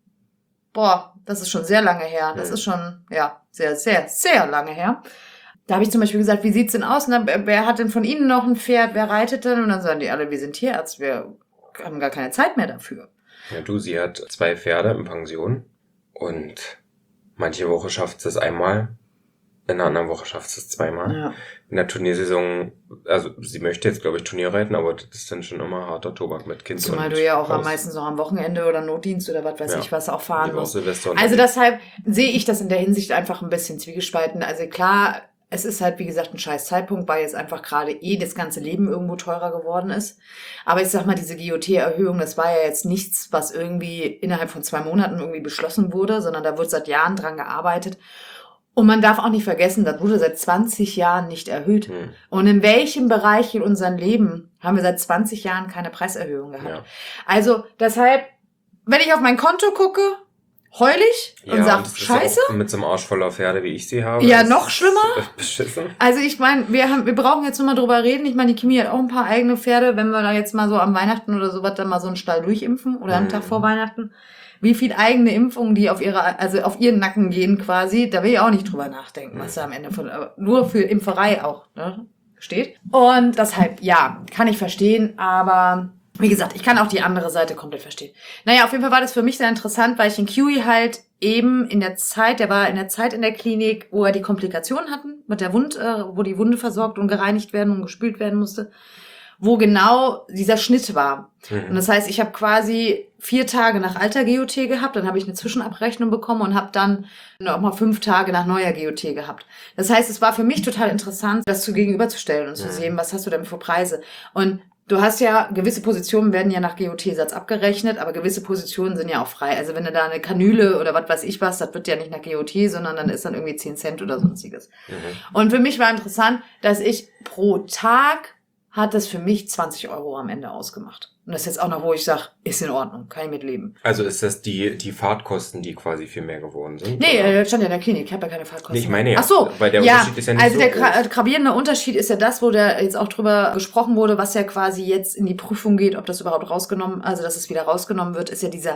boah, das ist schon sehr lange her. Das Mhm. ist schon, ja, sehr, sehr, sehr lange her. Da habe ich zum Beispiel gesagt, wie sieht's denn aus? Und dann, wer hat denn von Ihnen noch ein Pferd? Wer reitet denn? Und dann sagen die alle, wir sind Tierarzt, wir haben gar keine Zeit mehr dafür. Ja, du, sie hat zwei Pferde in Pension und manche Woche schafft sie es einmal, in einer anderen Woche schafft sie es zweimal. Ja. In der Turniersaison, also sie möchte jetzt, glaube ich, Turnier reiten, aber das ist dann schon immer harter Tobak mit Kind. Zumal und du ja auch am Haus. meistens noch am Wochenende oder Notdienst oder was weiß Ja. ich was auch fahren Die war auch musst. Silvester und Also dann- deshalb sehe ich das in der Hinsicht einfach ein bisschen zwiegespalten. Also klar, es ist halt, wie gesagt, ein scheiß Zeitpunkt, weil jetzt einfach gerade eh das ganze Leben irgendwo teurer geworden ist. Aber ich sag mal, diese G O T-Erhöhung, das war ja jetzt nichts, was irgendwie innerhalb von zwei Monaten irgendwie beschlossen wurde, sondern da wird seit Jahren dran gearbeitet. Und man darf auch nicht vergessen, das wurde seit zwanzig Jahren nicht erhöht. Hm. Und in welchem Bereich in unserem Leben haben wir seit zwanzig Jahren keine Preiserhöhung gehabt? Ja. Also deshalb, wenn ich auf mein Konto gucke, heul ich und Ja, sag, das ist scheiße. auch mit so einem Arsch voller Pferde, wie ich sie habe. Ja, ist noch schlimmer. Beschissen. Also ich meine, wir haben, wir brauchen jetzt nur mal drüber reden. Ich meine, die Kimi hat auch ein paar eigene Pferde. Wenn wir da jetzt mal so am Weihnachten oder sowas dann mal so einen Stall durchimpfen oder am Mhm. Tag vor Weihnachten, wie viel eigene Impfungen, die auf ihre, also auf ihren Nacken gehen quasi, da will ich auch nicht drüber nachdenken, was da am Ende von, nur für Impferei auch, ne, steht. Und deshalb, ja, kann ich verstehen, aber wie gesagt, ich kann auch die andere Seite komplett verstehen. Naja, auf jeden Fall war das für mich sehr interessant, weil ich den Kiwi halt eben in der Zeit, der war in der Zeit in der Klinik, wo er die Komplikationen hatten, mit der Wund, äh, wo die Wunde versorgt und gereinigt werden und gespült werden musste, wo genau dieser Schnitt war. Und Mhm. das heißt, ich habe quasi vier Tage nach alter G O T gehabt, dann habe ich eine Zwischenabrechnung bekommen und habe dann noch mal fünf Tage nach neuer G O T gehabt. Das heißt, es war für mich total interessant, das zu gegenüberzustellen und zu Mhm. sehen, was hast du denn für Preise. Und du hast ja, gewisse Positionen werden ja nach G O T-Satz abgerechnet, aber gewisse Positionen sind ja auch frei. Also wenn du da eine Kanüle oder was weiß ich was, das wird ja nicht nach G O T, sondern dann ist dann irgendwie zehn Cent oder sonstiges. Mhm. Und für mich war interessant, dass ich pro Tag hat das für mich zwanzig Euro am Ende ausgemacht. Und das ist jetzt auch noch, wo ich sage, ist in Ordnung, kann ich mitleben. Also ist das die, die Fahrtkosten, die quasi viel mehr geworden sind? Nee, oder? äh, stand ja in der Klinik, ich habe ja keine Fahrtkosten. Nee, ich meine ja, Ach so, weil der ja, Unterschied ist ja nicht also so der groß. gra- gravierende Unterschied ist ja das, wo der jetzt auch drüber gesprochen wurde, was ja quasi jetzt in die Prüfung geht, ob das überhaupt rausgenommen, also dass es wieder rausgenommen wird, ist ja dieser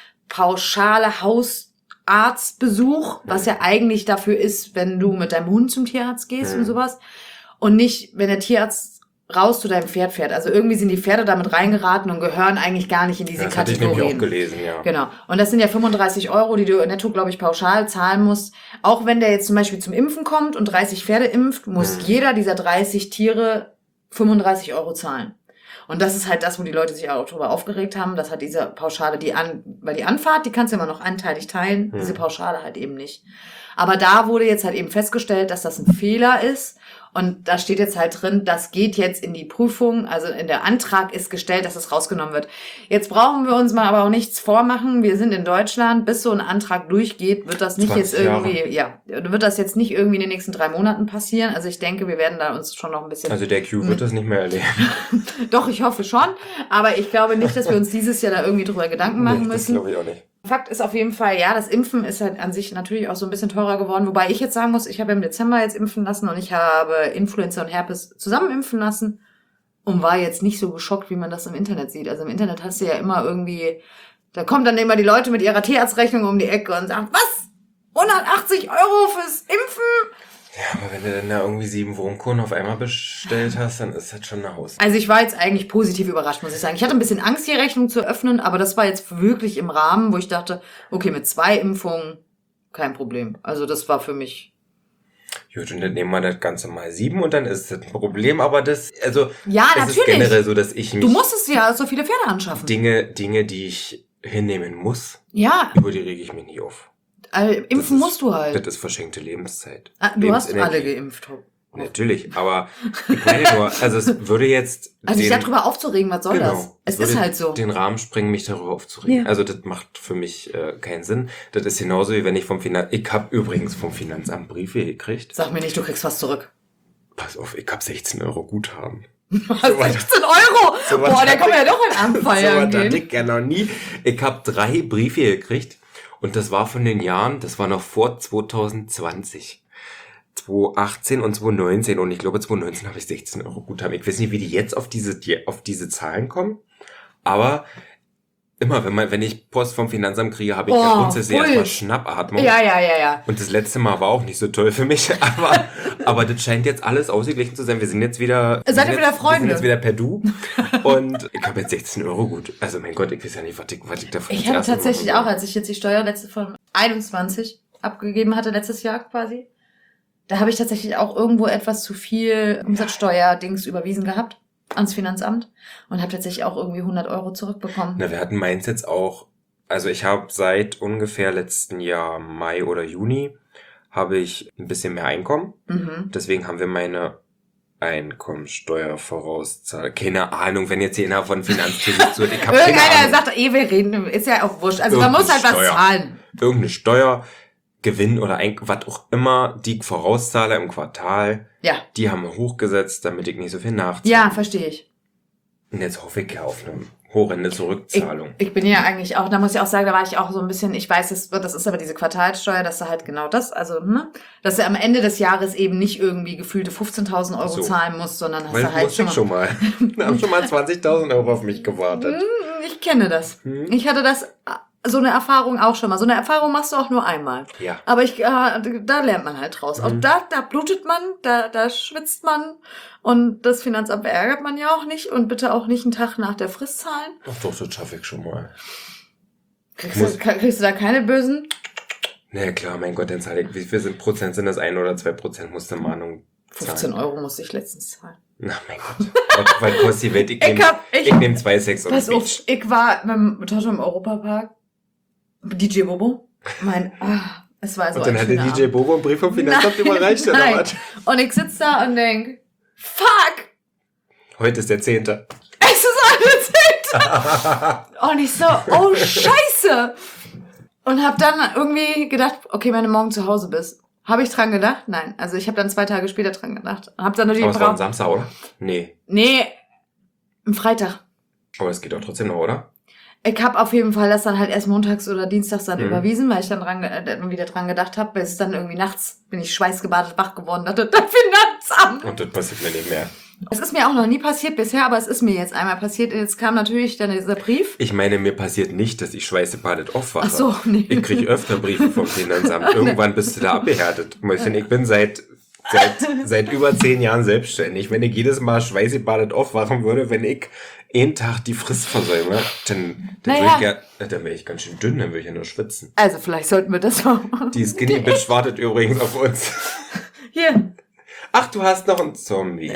pauschale Hausarztbesuch, was ja eigentlich dafür ist, wenn du mit deinem Hund zum Tierarzt gest Mhm. und sowas. und nicht, wenn der Tierarzt raus zu deinem Pferd fährt. Also irgendwie sind die Pferde damit reingeraten und gehören eigentlich gar nicht in diese das Kategorien. Das hatte ich nämlich auch gelesen, ja. Genau. Und das sind ja fünfunddreißig Euro, die du netto, glaube ich, pauschal zahlen musst. Auch wenn der jetzt zum Beispiel zum Impfen kommt und dreißig Pferde impft, muss hm. jeder dieser dreißig Tiere fünfunddreißig Euro zahlen. Und das ist halt das, wo die Leute sich auch darüber aufgeregt haben. Das hat diese Pauschale, die an, weil die Anfahrt, die kannst du immer noch anteilig teilen, hm. diese Pauschale halt eben nicht. Aber da wurde jetzt halt eben festgestellt, dass das ein Fehler ist. Und da steht jetzt halt drin, das geht jetzt in die Prüfung, also in der Antrag ist gestellt, dass es rausgenommen wird. Jetzt brauchen wir uns mal aber auch nichts vormachen. Wir sind in Deutschland, bis so ein Antrag durchgeht, wird das nicht jetzt irgendwie, Jahre. ja, wird das jetzt nicht irgendwie in den nächsten drei Monaten passieren. Also ich denke, wir werden da uns schon noch ein bisschen... Also der Q wird das nicht mehr erleben. Doch, ich hoffe schon. Aber ich glaube nicht, dass wir uns dieses Jahr da irgendwie drüber Gedanken machen nee, müssen. Das glaube ich auch nicht. Fakt ist auf jeden Fall, ja, das Impfen ist halt an sich natürlich auch so ein bisschen teurer geworden, wobei ich jetzt sagen muss, ich habe im Dezember jetzt impfen lassen und ich habe Influenza und Herpes zusammen impfen lassen und war jetzt nicht so geschockt, wie man das im Internet sieht. Also im Internet hast du ja immer irgendwie, da kommen dann immer die Leute mit ihrer Tierarztrechnung um die Ecke und sagen, was? hundertachtzig Euro fürs Impfen? Ja, aber wenn du dann da irgendwie sieben Wurmkuren auf einmal bestellt hast, dann ist das schon eine Haus. Also ich war jetzt eigentlich positiv überrascht, muss ich sagen. Ich hatte ein bisschen Angst, die Rechnung zu öffnen, aber das war jetzt wirklich im Rahmen, wo ich dachte, okay, mit zwei Impfungen kein Problem. Also das war für mich... Gut, und dann nehmen wir das Ganze mal sieben und dann ist das ein Problem, aber das, also... Ja, es natürlich. ist generell so, dass ich mich... Du musstest ja so viele Pferde anschaffen. Dinge, Dinge, die ich hinnehmen muss, ja. über die rege ich mich nie auf. Also, impfen ist, musst du halt. Das ist verschenkte Lebenszeit. Ah, du hast alle geimpft. Natürlich, aber ich meine nur, also es würde jetzt... Also den, sich darüber aufzuregen, was soll genau, das? Es würde ist halt so. den Rahmen sprengen, mich darüber aufzuregen. Ja. Also das macht für mich äh, keinen Sinn. Das ist genauso, wie wenn ich vom Finanzamt... Ich habe übrigens vom Finanzamt Briefe gekriegt. Sag mir nicht, du kriegst was zurück. Pass auf, ich habe sechzehn Euro Guthaben. Was, sechzehn Euro? So Boah, da kann man ja doch ein Anfeiern so gehen. hatte ich ja noch nie. Ich habe drei Briefe gekriegt. Und das war von den Jahren, das war noch vor zwanzig zwanzig. zwanzig achtzehn und zwanzig neunzehn. Und ich glaube, zwanzig neunzehn habe ich sechzehn Euro Guthaben. Ich weiß nicht, wie die jetzt auf diese, die, auf diese Zahlen kommen. Aber immer, wenn man, wenn ich Post vom Finanzamt kriege, habe ich oh, ja grundsätzlich erstmal Schnappatmung. Ja, ja, ja, ja. Und das letzte Mal war auch nicht so toll für mich. Aber, aber das scheint jetzt alles ausgeglichen zu sein. Wir sind jetzt wieder... Seid ihr wieder Freunde? Wir sind jetzt wieder per Du. Und ich habe jetzt sechzehn Euro gut. Also mein Gott, ich weiß ja nicht, was ich, was ich davon Ich hatte tatsächlich auch, als ich jetzt die Steuer letzte von einundzwanzig abgegeben hatte, letztes Jahr quasi, da habe ich tatsächlich auch irgendwo etwas zu viel Umsatzsteuer-Dings überwiesen gehabt ans Finanzamt und habe tatsächlich auch irgendwie hundert Euro zurückbekommen. Na, wir hatten meins jetzt auch, also ich habe seit ungefähr letzten Jahr Mai oder Juni habe ich ein bisschen mehr Einkommen. Mhm. Deswegen haben wir meine Einkommensteuervorauszahlung. Keine Ahnung, wenn jetzt jeder von Finanzpolitik wird. Ich hab keine Irgendeiner Ahnung. sagt, eh, wir reden, ist ja auch wurscht. Also man Irgendeine muss halt Steuer. was zahlen. Irgendeine Steuer, Gewinn oder ein, was auch immer, die ich vorauszahle im Quartal, Ja. die haben wir hochgesetzt, damit ich nicht so viel nachzahle. Ja, verstehe ich. Und jetzt hoffe ich ja auf eine horrende Zurückzahlung. Ich, ich bin ja eigentlich auch, da muss ich auch sagen, da war ich auch so ein bisschen, ich weiß, das, das ist aber diese Quartalssteuer, dass du halt genau das, also, ne, dass du am Ende des Jahres eben nicht irgendwie gefühlte fünfzehntausend Euro So. zahlen musst, sondern hast Weil du halt wusste ich schon mal. Da haben schon mal zwanzigtausend Euro auf mich gewartet. Ich kenne das. Hm? Ich hatte das, so eine Erfahrung auch schon mal. So eine Erfahrung machst du auch nur einmal. Ja. Aber ich, äh, da lernt man halt draus. Mhm. Und da, da blutet man, da, da schwitzt man. Und das Finanzamt ärgert man ja auch nicht. Und bitte auch nicht einen Tag nach der Frist zahlen. Ach doch, das schaffe ich schon mal. Kriegst du, kriegst du da keine bösen? Na ja, klar, mein Gott, dann zahle ich, wie viel sind Prozent, sind das ein oder zwei Prozent, musste Mahnung zahlen. fünfzehn Euro musste ich letztens zahlen. Na, mein Gott. Was, was kostet die Welt? Ich Ich nehme hab- ich- ich nehm zwei Komma sechs und Pass auf, Beach. ich war mit dem Toto im Europapark. D J Bobo. Mein, ah, es war so Und dann ein hat der schöner D J Bobo einen Brief vom Finanzamt Nein, überreicht, oder nein. was? Und ich sitze da und denk, fuck, Heute ist der zehnte. es ist alles hinter. Und ich so, oh Scheiße. Und hab dann irgendwie gedacht, okay, wenn du morgen zu Hause bist. Habe ich dran gedacht? Nein. Also ich habe dann zwei Tage später dran gedacht. Hab dann natürlich Aber es war ein gebraucht. Samstag, oder? Nee. Nee, am Freitag. Aber es geht doch trotzdem noch, oder? Ich habe auf jeden Fall das dann halt erst montags oder dienstags dann Mhm. überwiesen, weil ich dann dran, äh, wieder dran gedacht habe. Bis dann irgendwie nachts bin ich schweißgebadet wach geworden. Das das Finanzamt. Und das passiert mir nicht mehr. Es ist mir auch noch nie passiert bisher, aber es ist mir jetzt einmal passiert. Jetzt kam natürlich dann dieser Brief. Ich meine, mir passiert nicht, dass ich schweißgebadet aufwache. Ach so, nee. Ich kriege öfter Briefe vom Finanzamt. Irgendwann bist du da abgehärtet. Mäuschen, ich bin seit seit, seit über zehn Jahren selbstständig. Wenn ich jedes Mal schweißgebadet aufwachen würde, wenn ich einen Tag die Frist versäume, dann, dann Naja. würde ich ja, dann wäre ich ganz schön dünn, dann würde ich ja nur schwitzen. Also vielleicht sollten wir das mal machen. Die Skinny Bitch wartet übrigens auf uns. Hier. Ach, du hast noch einen Zombie.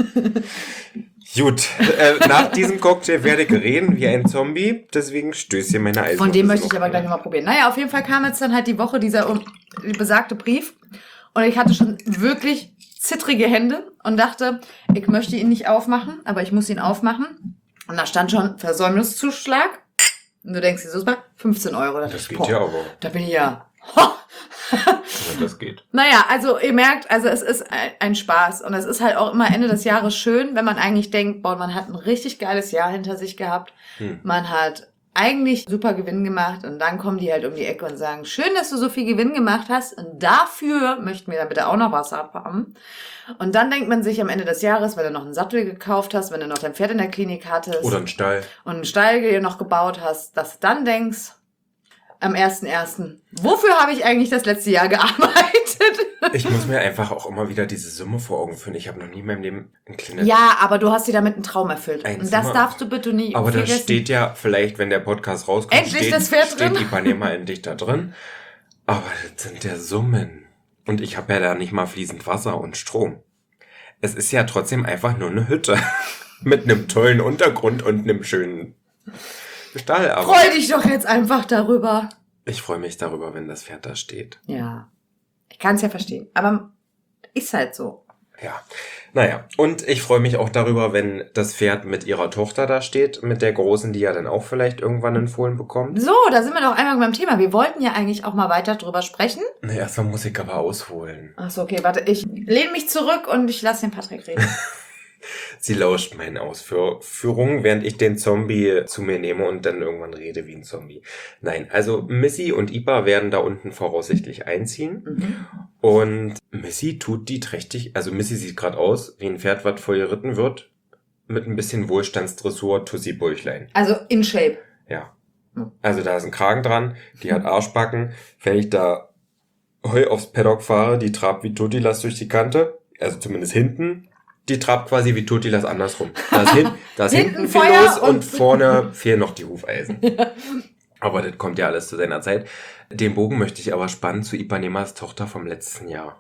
Gut, äh, nach diesem Cocktail werde ich reden wie ein Zombie, deswegen stößt hier meine Eiswürfel. Von dem möchte ich aber gleich nochmal probieren. Naja, auf jeden Fall kam jetzt dann halt die Woche dieser um, besagte Brief und ich hatte schon wirklich zittrige Hände und dachte, ich möchte ihn nicht aufmachen, aber ich muss ihn aufmachen. Und da stand schon Versäumniszuschlag. Und du denkst dir, so fünfzehn Euro. Da, Das ich, geht boah, ja aber. Da bin ich ja... Ho! Ja, das geht. Naja, also ihr merkt, also es ist ein, ein Spaß und es ist halt auch immer Ende des Jahres schön, wenn man eigentlich denkt, boah, man hat ein richtig geiles Jahr hinter sich gehabt. Hm. Man hat eigentlich super Gewinn gemacht und dann kommen die halt um die Ecke und sagen, schön, dass du so viel Gewinn gemacht hast und dafür möchten wir dann bitte auch noch was abhaben. Und dann denkt man sich am Ende des Jahres, wenn du noch einen Sattel gekauft hast, wenn du noch dein Pferd in der Klinik hattest Oder ein Stall. und einen Stall dir noch gebaut hast, dass du dann denkst, am ersten ersten wofür habe ich eigentlich das letzte Jahr gearbeitet? Ich muss mir einfach auch immer wieder diese Summe vor Augen führen. Ich habe noch nie in meinem Leben ein kleines... Ja, aber du hast dir damit einen Traum erfüllt. Ein Und das Zimmer. darfst du bitte nie Aber da vergessen. steht ja vielleicht, wenn der Podcast rauskommt, Endlich steht, das Pferd steht drin. Ipanema endlich da drin. Aber das sind ja Summen. Und ich habe ja da nicht mal fließend Wasser und Strom. Es ist ja trotzdem einfach nur eine Hütte. Mit einem tollen Untergrund und einem schönen Stall. Aber Freu dich doch jetzt einfach darüber. ich freue mich darüber, wenn das Pferd da steht. Ja, ich kann es ja verstehen. Aber ist halt so. Ja, naja. Und ich freue mich auch darüber, wenn das Pferd mit ihrer Tochter da steht, mit der Großen, die ja dann auch vielleicht irgendwann einen Fohlen bekommt. So, da sind wir doch einmal beim Thema. Wir wollten ja eigentlich auch mal weiter drüber sprechen. Na, erstmal muss ich aber ausholen. Ach so, okay, warte. Ich lehne mich zurück und ich lasse den Patrick reden. Sie lauscht meinen Ausführungen, während ich den Zombie zu mir nehme und dann irgendwann rede wie ein Zombie. Nein, also Missy und Ipa werden da unten voraussichtlich einziehen. Mhm. Und Missy tut die trächtig, also Missy sieht gerade aus wie ein Pferd, was voll geritten wird, mit ein bisschen Wohlstandsdressur, Tussi-Bäuchlein. Also in Shape. Ja. Hm. Also da ist ein Kragen dran, die hat Arschbacken. Wenn ich da Heu aufs Paddock fahre, die trabt wie Totilas durch die Kante, also zumindest hinten. Die trabt quasi wie Totilas andersrum. Da ist, hin, da ist Hinten hinten viel Feuer los und, und- vorne fehlen noch die Hufeisen. Aber das kommt ja alles zu seiner Zeit. Den Bogen möchte ich aber spannen zu Ipanemas Tochter vom letzten Jahr.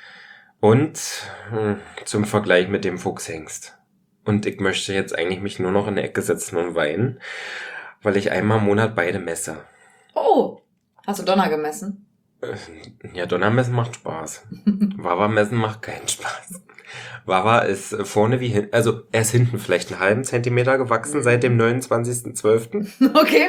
Und hm, zum Vergleich mit dem Fuchshengst. Und ich möchte jetzt eigentlich mich nur noch in der Ecke setzen und weinen, weil ich einmal im Monat beide messe. Oh, hast du Donner gemessen? Äh, Ja, Donnermessen macht Spaß. Wawa-Messen macht keinen Spaß. Wawa ist vorne wie hinten, also er ist hinten vielleicht einen halben Zentimeter gewachsen seit dem neunundzwanzigsten zwölften Okay.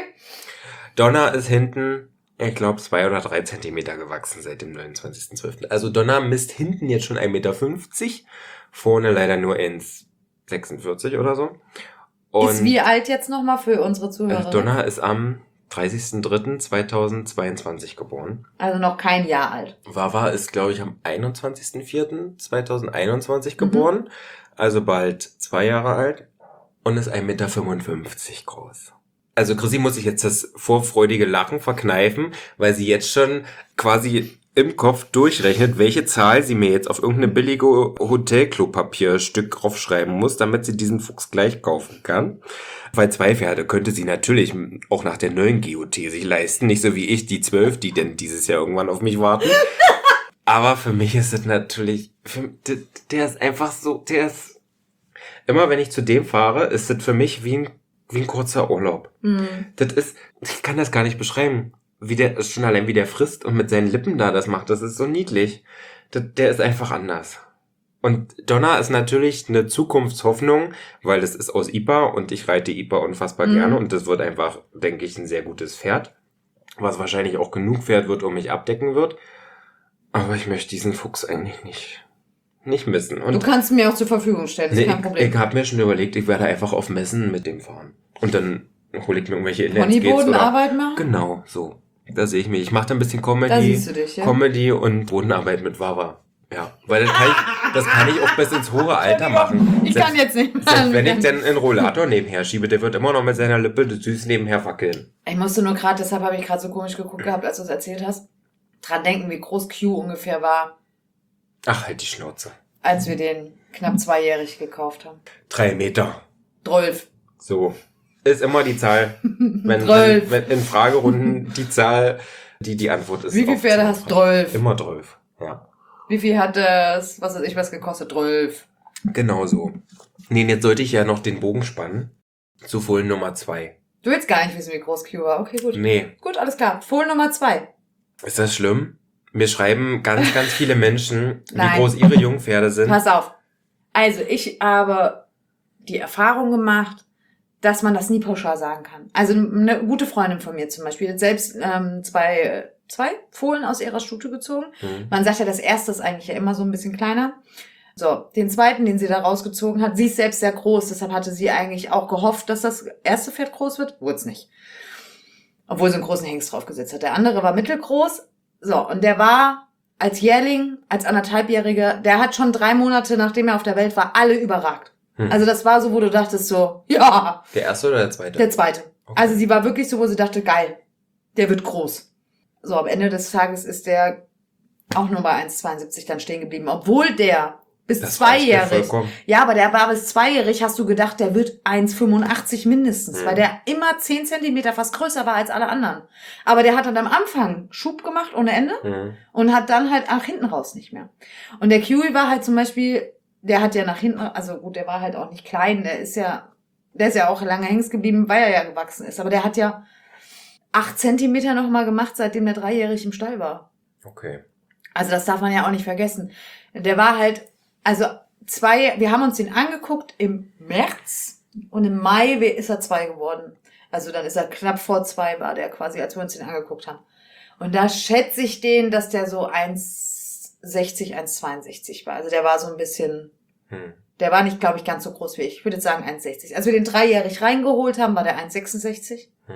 Donner ist hinten, ich glaube, zwei oder drei Zentimeter gewachsen seit dem neunundzwanzigsten zwölften Also Donner misst hinten jetzt schon ein Meter fünfzig, vorne leider nur eins sechsundvierzig oder so. Und Ist wie alt jetzt nochmal für unsere äh, Zuhörer? Donner ist am dreißigsten dritten zweitausendzweiundzwanzig geboren. Also noch kein Jahr alt. Wawa ist, glaube ich, am einundzwanzigsten vierten zweitausendeinundzwanzig Mhm. geboren, also bald zwei Jahre alt und ist ein Meter fünfundfünfzig groß. Also Chrissy muss sich jetzt das vorfreudige Lachen verkneifen, weil sie jetzt schon quasi im Kopf durchrechnet, welche Zahl sie mir jetzt auf irgendeine billige Hotelklopapierstück draufschreiben muss, damit sie diesen Fuchs gleich kaufen kann. Weil zwei Pferde könnte sie natürlich auch nach der neuen G O T sich leisten, nicht so wie ich die zwölf, die denn dieses Jahr irgendwann auf mich warten. Aber für mich ist es natürlich, für, der, der ist einfach so, der ist, immer wenn ich zu dem fahre, ist es für mich wie ein, wie ein kurzer Urlaub. Hm. Das ist, ich kann das gar nicht beschreiben. Wie der, ist schon allein wie der frisst und mit seinen Lippen da das macht, das ist so niedlich. Das, der ist einfach anders. Und Donner ist natürlich eine Zukunftshoffnung, weil das ist aus Ipa und ich reite Ipa unfassbar Mhm. gerne und das wird einfach, denke ich, ein sehr gutes Pferd, was wahrscheinlich auch genug Pferd wird, um mich abdecken wird. Aber ich möchte diesen Fuchs eigentlich nicht, nicht missen. Und Du kannst ihn mir auch zur Verfügung stellen, das nee, ist kein ich, Problem. ich habe mir schon überlegt, ich werde einfach auf Messen mit dem fahren. Und dann hole ich mir irgendwelche Inlandsgates oder... Ponybodenarbeit machen? Genau, so. Da sehe ich mich. Ich mache da ein bisschen Da Comedy, siehst du dich, ja. Comedy und Bodenarbeit mit Wawa. Ja, weil das kann ich, das kann ich auch bis ins hohe Alter machen. Ich Selbst- kann jetzt nicht mehr. Selbst wenn ich dann einen Rollator nebenher schiebe, der wird immer noch mit seiner Lippe das süß nebenher wackeln. Ich musste nur gerade, deshalb habe ich gerade so komisch geguckt gehabt, als du es erzählt hast, dran denken, wie groß Q ungefähr war. Ach, halt die Schnauze. als wir den knapp zweijährig gekauft haben. Drei Meter. Drolf. So. Ist immer die Zahl. Wenn, Drolf. wenn, wenn in Fragerunden die Zahl, die die Antwort ist. Wie viele auch Pferde Zahl. hast du? Drolf. Immer Drolf. Ja. Wie viel hat das, was weiß ich, was gekostet? Drolf. Genau so. Nee, jetzt sollte ich ja noch den Bogen spannen. Zu Fohlen Nummer zwei. Du willst gar nicht wissen, wie groß Q war. Okay, gut. Nee. Gut, alles klar. Fohlen Nummer zwei. Ist das schlimm? Mir schreiben ganz, ganz viele Menschen, wie Nein. groß ihre Jungpferde sind. Pass auf. Also, ich habe die Erfahrung gemacht, dass man das nie pauschal sagen kann. Also, eine gute Freundin von mir zum Beispiel hat selbst ähm, zwei, zwei Fohlen aus ihrer Stute gezogen. Hm. Man sagt ja, das erste ist eigentlich ja immer so ein bisschen kleiner. So, den zweiten, den sie da rausgezogen hat, sie ist selbst sehr groß, deshalb hatte sie eigentlich auch gehofft, dass das erste Pferd groß wird. Wurde es nicht. Obwohl sie einen großen Hengst draufgesetzt hat. Der andere war mittelgroß. So, und der war als Jährling, als anderthalbjähriger, der hat schon drei Monate, nachdem er auf der Welt war, alle überragt. Hm. Also das war so, wo du dachtest so, ja, Der erste oder der zweite? der zweite. Okay. Also sie war wirklich so, wo sie dachte, geil, der wird groß. So, am Ende des Tages ist der auch nur bei eins Komma zweiundsiebzig dann stehen geblieben, obwohl der bis Das reicht mir zweijährig. vollkommen. Ja, aber der war bis zweijährig, hast du gedacht, der wird eins Komma fünfundachtzig mindestens, Mhm. weil der immer zehn Zentimeter fast größer war als alle anderen. Aber der hat dann am Anfang Schub gemacht ohne Ende Hm. und hat dann halt nach hinten raus nicht mehr. Und der Kiwi war halt zum Beispiel, der hat ja nach hinten, also gut, der war halt auch nicht klein, der ist ja, der ist ja auch lange hängen geblieben, weil er ja gewachsen ist. Aber der hat ja acht Zentimeter nochmal gemacht, seitdem der dreijährig im Stall war. Okay. Also das darf man ja auch nicht vergessen. Der war halt, also zwei, wir haben uns den angeguckt im März und im Mai ist er zwei geworden. Also dann ist er knapp vor zwei war der quasi, als wir uns den angeguckt haben. Und da schätze ich den, dass der so eins Komma sechzig, eins Komma zweiundsechzig war. Also der war so ein bisschen, Hm. der war nicht, glaube ich, ganz so groß wie ich. Ich würde jetzt sagen eins Komma sechzig. Als wir den dreijährig reingeholt haben, war der eins Komma sechsundsechzig. Hm.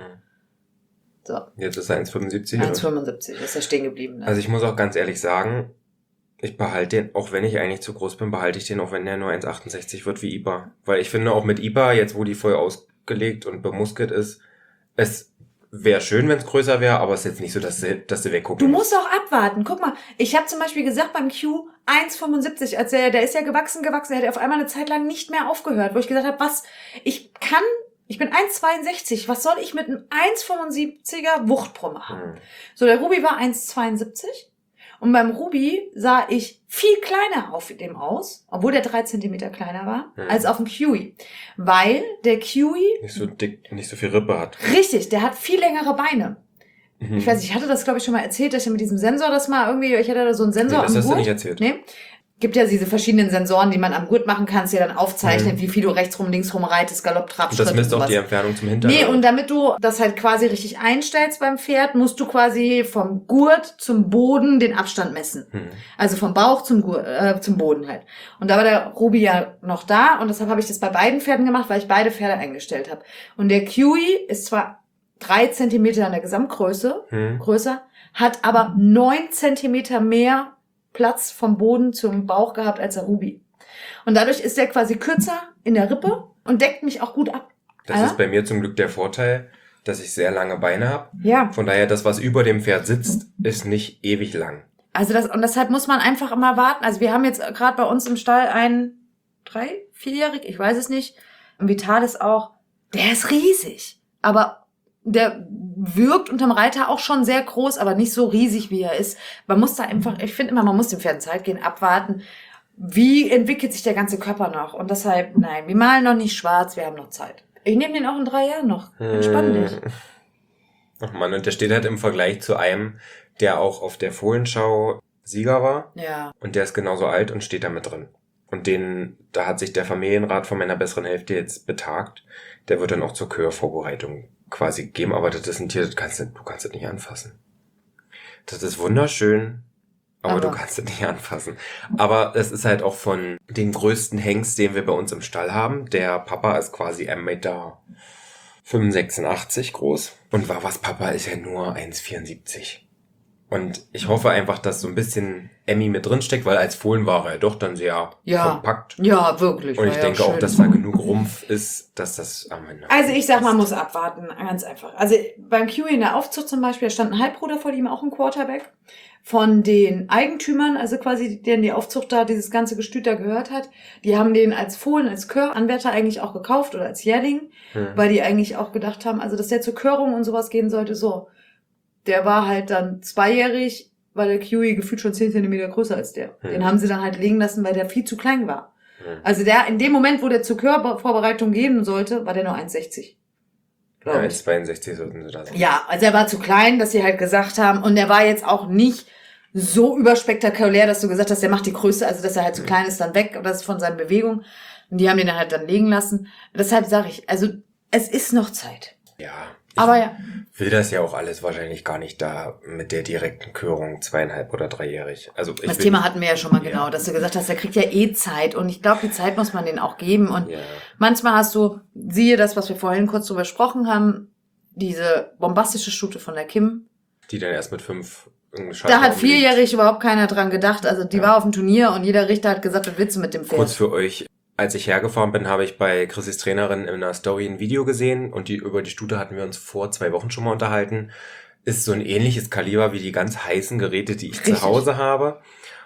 So, Jetzt ist er eins Komma fünfundsiebzig. eins Komma oder? fünfundsiebzig ist er stehen geblieben. Ne? Also ich muss auch ganz ehrlich sagen, ich behalte den, auch wenn ich eigentlich zu groß bin, behalte ich den, auch wenn der nur eins Komma achtundsechzig wird wie Iba. Weil ich finde auch mit Iba, jetzt wo die voll ausgelegt und bemuskelt ist, es wäre schön, wenn es größer wäre, aber es ist jetzt nicht so, dass sie, dass sie weggucken. Du musst auch abwarten. Guck mal, ich habe zum Beispiel gesagt beim Q eins Komma fünfundsiebzig, als er, der ist ja gewachsen, gewachsen, der hat auf einmal eine Zeit lang nicht mehr aufgehört, wo ich gesagt habe, was, ich kann, ich bin eins Komma zweiundsechzig, was soll ich mit einem eins Komma fünfundsiebziger Wuchtbrumme haben? Hm. So, der Ruby war eins Komma zweiundsiebzig und beim Ruby sah ich viel kleiner auf dem aus, obwohl der drei Zentimeter kleiner war, Hm. als auf dem Kiwi. Weil der Kiwi, Nicht so dick, nicht so viel Rippe hat. richtig, der hat viel längere Beine. Mhm. Ich weiß nicht, ich hatte das, glaube ich, schon mal erzählt, dass ich mit diesem Sensor das mal irgendwie, ich hatte da so einen Sensor Nee, das am hast du Gurt. nicht erzählt. Nee. Gibt ja diese verschiedenen Sensoren, die man am Gurt machen kann, die dann aufzeichnet, Mhm. wie viel du rechts rum, links rum reitest, Galopp, Trab, Und das Schritt misst und auch sowas. die Entfernung zum Hinterrad. Nee, und damit du das halt quasi richtig einstellst beim Pferd, musst du quasi vom Gurt zum Boden den Abstand messen. Hm. Also vom Bauch zum, Gur- äh, zum Boden halt. Und da war der Ruby ja noch da und deshalb habe ich das bei beiden Pferden gemacht, weil ich beide Pferde eingestellt habe. Und der Kiwi ist zwar drei Zentimeter in der Gesamtgröße, Hm. größer, hat aber neun Zentimeter mehr Platz vom Boden zum Bauch gehabt als der Ruby. Und dadurch ist er quasi kürzer in der Rippe und deckt mich auch gut ab. Das Ah? ist bei mir zum Glück der Vorteil, dass ich sehr lange Beine habe. Ja. Von daher, das, was über dem Pferd sitzt, ist nicht ewig lang. Also das, und deshalb muss man einfach immer warten. Also wir haben jetzt gerade bei uns im Stall einen drei, vierjährig, ich weiß es nicht. Und Vitalis auch, der ist riesig. Aber der wirkt unterm Reiter auch schon sehr groß, aber nicht so riesig, wie er ist. Man muss da einfach, ich finde immer, man muss dem Pferd Zeit geben, abwarten. Wie entwickelt sich der ganze Körper noch? Und deshalb, nein, wir malen noch nicht schwarz, wir haben noch Zeit. Ich nehme den auch in drei Jahren noch. Entspann dich. Hm. Ach man, und der steht halt im Vergleich zu einem, der auch auf der Fohlenschau Sieger war. Ja. Und der ist genauso alt und steht da mit drin. Und den, da hat sich der Familienrat von meiner besseren Hälfte jetzt betagt. Der wird dann auch zur Kürvorbereitung quasi gegeben. Aber das ist ein Tier, das kannst du, du kannst das nicht anfassen. Das ist wunderschön, aber, Aber- du kannst es nicht anfassen. Aber es ist halt auch von den größten Hengst, den wir bei uns im Stall haben. Der Papa ist quasi ein Meter fünfundsechsundachtzig groß. Und Wawas Papa ist ja nur eins Komma vierundsiebzig. Und ich hoffe einfach, dass so ein bisschen Emmy mit drin steckt, weil als Fohlen war er doch dann sehr ja. kompakt. Ja, wirklich. Und ich ja denke schön. auch, dass da genug Rumpf ist, dass das am Ende... Also ich sag, man muss abwarten, ganz einfach. Also beim Kiwi in der Aufzucht zum Beispiel, da stand ein Halbbruder vor ihm, auch ein Quarterback. Von den Eigentümern, also quasi denen die Aufzucht da dieses ganze Gestüt da gehört hat, die haben den als Fohlen, als Köranwärter eigentlich auch gekauft oder als Jährling, hm. weil die eigentlich auch gedacht haben, also dass der zur Körung und sowas gehen sollte, so. Der war halt dann zweijährig, weil der Kiwi gefühlt schon zehn Zentimeter größer als der. Hm. Den haben sie dann halt legen lassen, weil der viel zu klein war. Hm. Also der, in dem Moment, wo der zur Körvorbereitung gehen sollte, war der nur eins sechzig. Ja, eins Komma zweiundsechzig sollten sie da sein. Ja, also er war zu klein, dass sie halt gesagt haben, und er war jetzt auch nicht so überspektakulär, dass du gesagt hast, der macht die Größe, also dass er halt zu klein ist, dann weg, oder das ist von seinen Bewegungen. Und die haben den dann halt dann legen lassen. Deshalb sage ich, also es ist noch Zeit. Ja. Aber ja. Will das ja auch alles wahrscheinlich gar nicht da mit der direkten Körung zweieinhalb oder dreijährig. Also ich das will, Thema hatten wir ja schon mal genau, ja. dass du gesagt hast, der kriegt ja eh Zeit, und ich glaube, die Zeit muss man denen auch geben, und ja. manchmal hast du, siehe das, was wir vorhin kurz drüber gesprochen haben, diese bombastische Stute von der Kim. Die dann erst mit fünf Da hat vierjährig überhaupt keiner dran gedacht, also die ja. war auf dem Turnier und jeder Richter hat gesagt, was willst du mit dem Pferd? Kurz für euch. Als ich hergefahren bin, habe ich bei Chrissys Trainerin in einer Story ein Video gesehen, und die über die Stute hatten wir uns vor zwei Wochen schon mal unterhalten. Ist so ein ähnliches Kaliber wie die ganz heißen Geräte, die ich Richtig. zu Hause habe.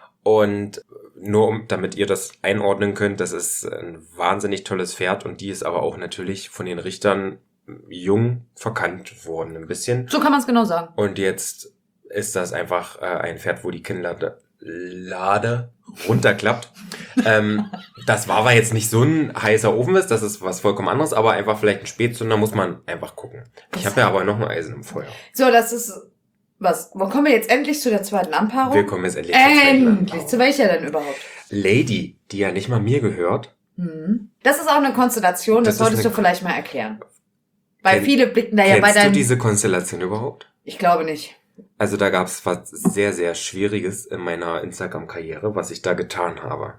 Und nur um, damit ihr das einordnen könnt, das ist ein wahnsinnig tolles Pferd, und die ist aber auch natürlich von den Richtern jung verkannt worden, ein bisschen. So kann man es genau sagen. Und jetzt ist das einfach äh, ein Pferd, wo die Kinnlade Lade runterklappt. ähm, das war aber jetzt nicht so ein heißer Ofen ist, das ist was vollkommen anderes, aber einfach vielleicht ein Spätzünder, muss man einfach gucken. Ich habe ja aber noch ein Eisen im Feuer. So, das ist, was, wo kommen wir jetzt endlich zu der zweiten Anpaarung? Wir kommen jetzt endlich zur zweiten Endlich, Anpaarung. zu welcher denn überhaupt? Lady, die ja nicht mal mir gehört. Hm. Das ist auch eine Konstellation, das, Das ist solltest eine du vielleicht mal erklären. Weil Kenn- viele blicken da ja bei Kennst du deinem... diese Konstellation überhaupt? Ich glaube nicht. Also da gab es was sehr, sehr Schwieriges in meiner Instagram-Karriere, was ich da getan habe.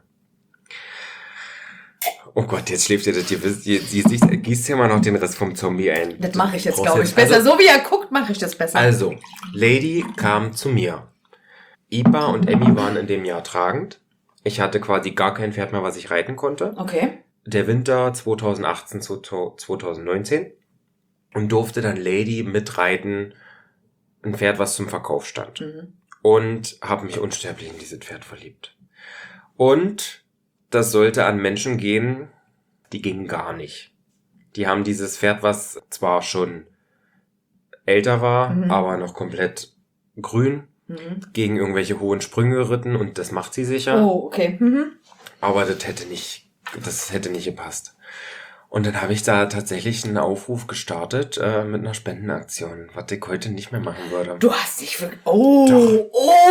Oh Gott, jetzt schläft ihr das. Ihr, wisst, ihr, ihr, ihr gießt hier mal noch den Rest vom Zombie ein. Das mache ich jetzt, Brauchst glaube jetzt- ich, besser. Also, So wie er guckt, mache ich das besser. also, Lady kam zu mir. Ipa und Emmy waren in dem Jahr tragend. Ich hatte quasi gar kein Pferd mehr, was ich reiten konnte. Okay. Der Winter zweitausendachtzehn zu zweitausendneunzehn. Und durfte dann Lady mitreiten, ein Pferd, was zum Verkauf stand. Mhm. Und habe mich unsterblich in dieses Pferd verliebt. Und das sollte an Menschen gehen, die gingen gar nicht. Die haben dieses Pferd, was zwar schon älter war, Mhm. aber noch komplett grün, Mhm. gegen irgendwelche hohen Sprünge geritten, und das macht sie sicher. Oh, okay. Mhm. Aber das hätte nicht, das hätte nicht gepasst. Und dann habe ich da tatsächlich einen Aufruf gestartet äh, mit einer Spendenaktion, was ich heute nicht mehr machen würde. Du hast dich wirklich... Oh, Doch.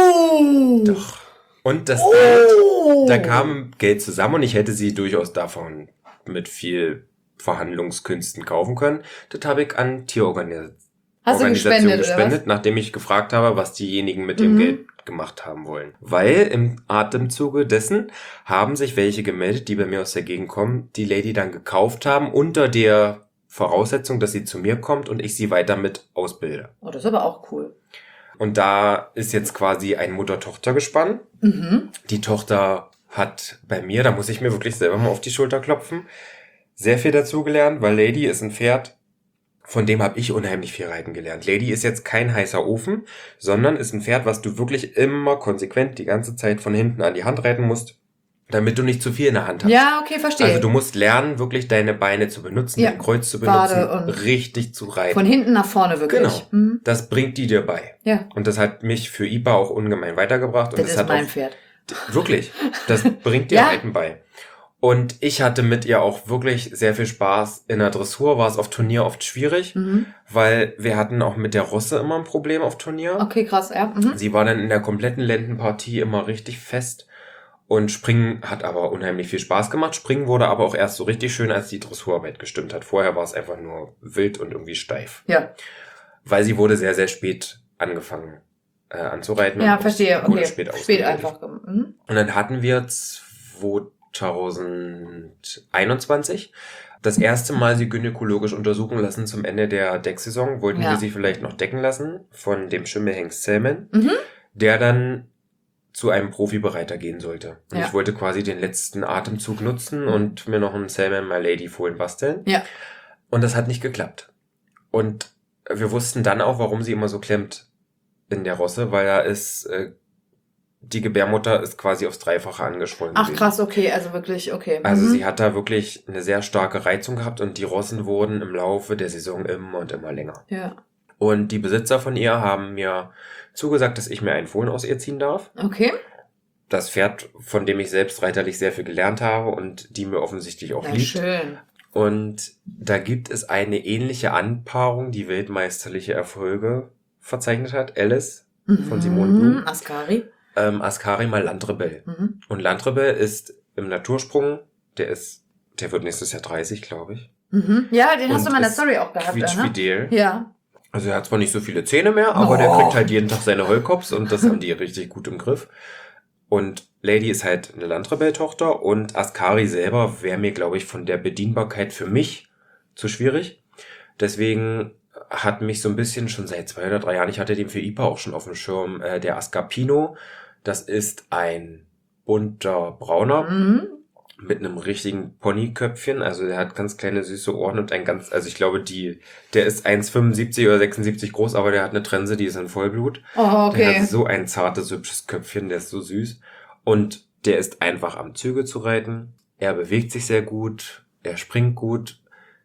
oh. Doch. Und das Oh. da kam Geld zusammen, und ich hätte sie durchaus davon mit viel Verhandlungskünsten kaufen können. Das habe ich an Tierorganisationen Hast du gespendet, oder gespendet, nachdem ich gefragt habe, was diejenigen mit dem Mhm. Geld gemacht haben wollen. Weil im Atemzuge dessen haben sich welche gemeldet, die bei mir aus der Gegend kommen, die Lady dann gekauft haben, unter der Voraussetzung, dass sie zu mir kommt und ich sie weiter mit ausbilde. Oh, das ist aber auch cool. Und da ist jetzt quasi ein Mutter-Tochter-Gespann. Mhm. Die Tochter hat bei mir, da muss ich mir wirklich selber mal auf die Schulter klopfen, sehr viel dazugelernt, weil Lady ist ein Pferd, von dem habe ich unheimlich viel reiten gelernt. Lady ist jetzt kein heißer Ofen, sondern ist ein Pferd, was du wirklich immer konsequent die ganze Zeit von hinten an die Hand reiten musst, damit du nicht zu viel in der Hand hast. Ja, okay, verstehe. Also du musst lernen, wirklich deine Beine zu benutzen, Ja, dein Kreuz zu Wade benutzen, und- richtig zu reiten. Von hinten nach vorne wirklich. Genau. Mhm. Das bringt die dir bei. Ja, Und das hat mich für I B A auch ungemein weitergebracht. Und das das ist hat mein auch, Pferd. wirklich, das bringt dir Ja. Reiten bei. Und ich hatte mit ihr auch wirklich sehr viel Spaß. In der Dressur war es auf Turnier oft schwierig, Mhm. weil wir hatten auch mit der Rosse immer ein Problem auf Turnier. Okay, krass, ja. Mhm. Sie war dann in der kompletten Lendenpartie immer richtig fest. Und Springen hat aber unheimlich viel Spaß gemacht. Springen wurde aber auch erst so richtig schön, als die Dressurarbeit gestimmt hat. Vorher war es einfach nur wild und irgendwie steif. Ja, Weil sie wurde sehr, sehr spät angefangen äh, anzureiten. ja, und verstehe. wurde Okay, spät spät ausgebildet. einfach. Mhm. Und dann hatten wir zweitausendeinundzwanzig das erste Mal sie gynäkologisch untersuchen lassen zum Ende der Decksaison. Wollten Ja. wir sie vielleicht noch decken lassen von dem Schimmelhengst Selman, Mhm. der dann zu einem Profibereiter gehen sollte. Und Ja. ich wollte quasi den letzten Atemzug nutzen und mir noch einen Selman My Lady Fohlen basteln. Ja. Und das hat nicht geklappt. Und wir wussten dann auch, warum sie immer so klemmt in der Rosse, weil da ist, äh, die Gebärmutter ist quasi aufs Dreifache angeschwollen Ach gewesen. krass, okay, also wirklich, okay. Also mhm. sie hat da wirklich eine sehr starke Reizung gehabt und die Rossen wurden im Laufe der Saison immer und immer länger. Ja, Und die Besitzer von ihr haben mir zugesagt, dass ich mir einen Fohlen aus ihr ziehen darf. okay. Das Pferd, von dem ich selbst reiterlich sehr viel gelernt habe und die mir offensichtlich auch Na, liegt. schön. Und da gibt es eine ähnliche Anpaarung, die weltmeisterliche Erfolge verzeichnet hat. Alice von Simone Blum. Mhm, Ascari. Ähm, Ascari mal Landrebell. Mhm. Und Landrebell ist im Natursprung, der ist, der wird nächstes Jahr dreißig, glaube ich. Mhm. Ja, den hast Und du mal in der ist Story auch gehabt, ne? quietschfidel. Ja. Also er hat zwar nicht so viele Zähne mehr, aber Oh. der kriegt halt jeden Tag seine Heulkops und das haben die richtig gut im Griff. Und Lady ist halt eine Landrebell-Tochter und Ascari selber wäre mir, glaube ich, von der Bedienbarkeit für mich zu schwierig. Deswegen hat mich so ein bisschen schon seit zwei oder drei Jahren, ich hatte den für I P A auch schon auf dem Schirm, äh, der Ascarpino. Das ist ein bunter Brauner Mhm. mit einem richtigen Ponyköpfchen. Also der hat ganz kleine süße Ohren und ein ganz, also ich glaube, die, der ist eins Komma fünfundsiebzig oder sechsundsiebzig groß, aber der hat eine Trense, die ist in Vollblut. Oh, Der okay. hat so ein zartes, hübsches Köpfchen, der ist so süß. Und der ist einfach am Zügel zu reiten. Er bewegt sich sehr gut, er springt gut.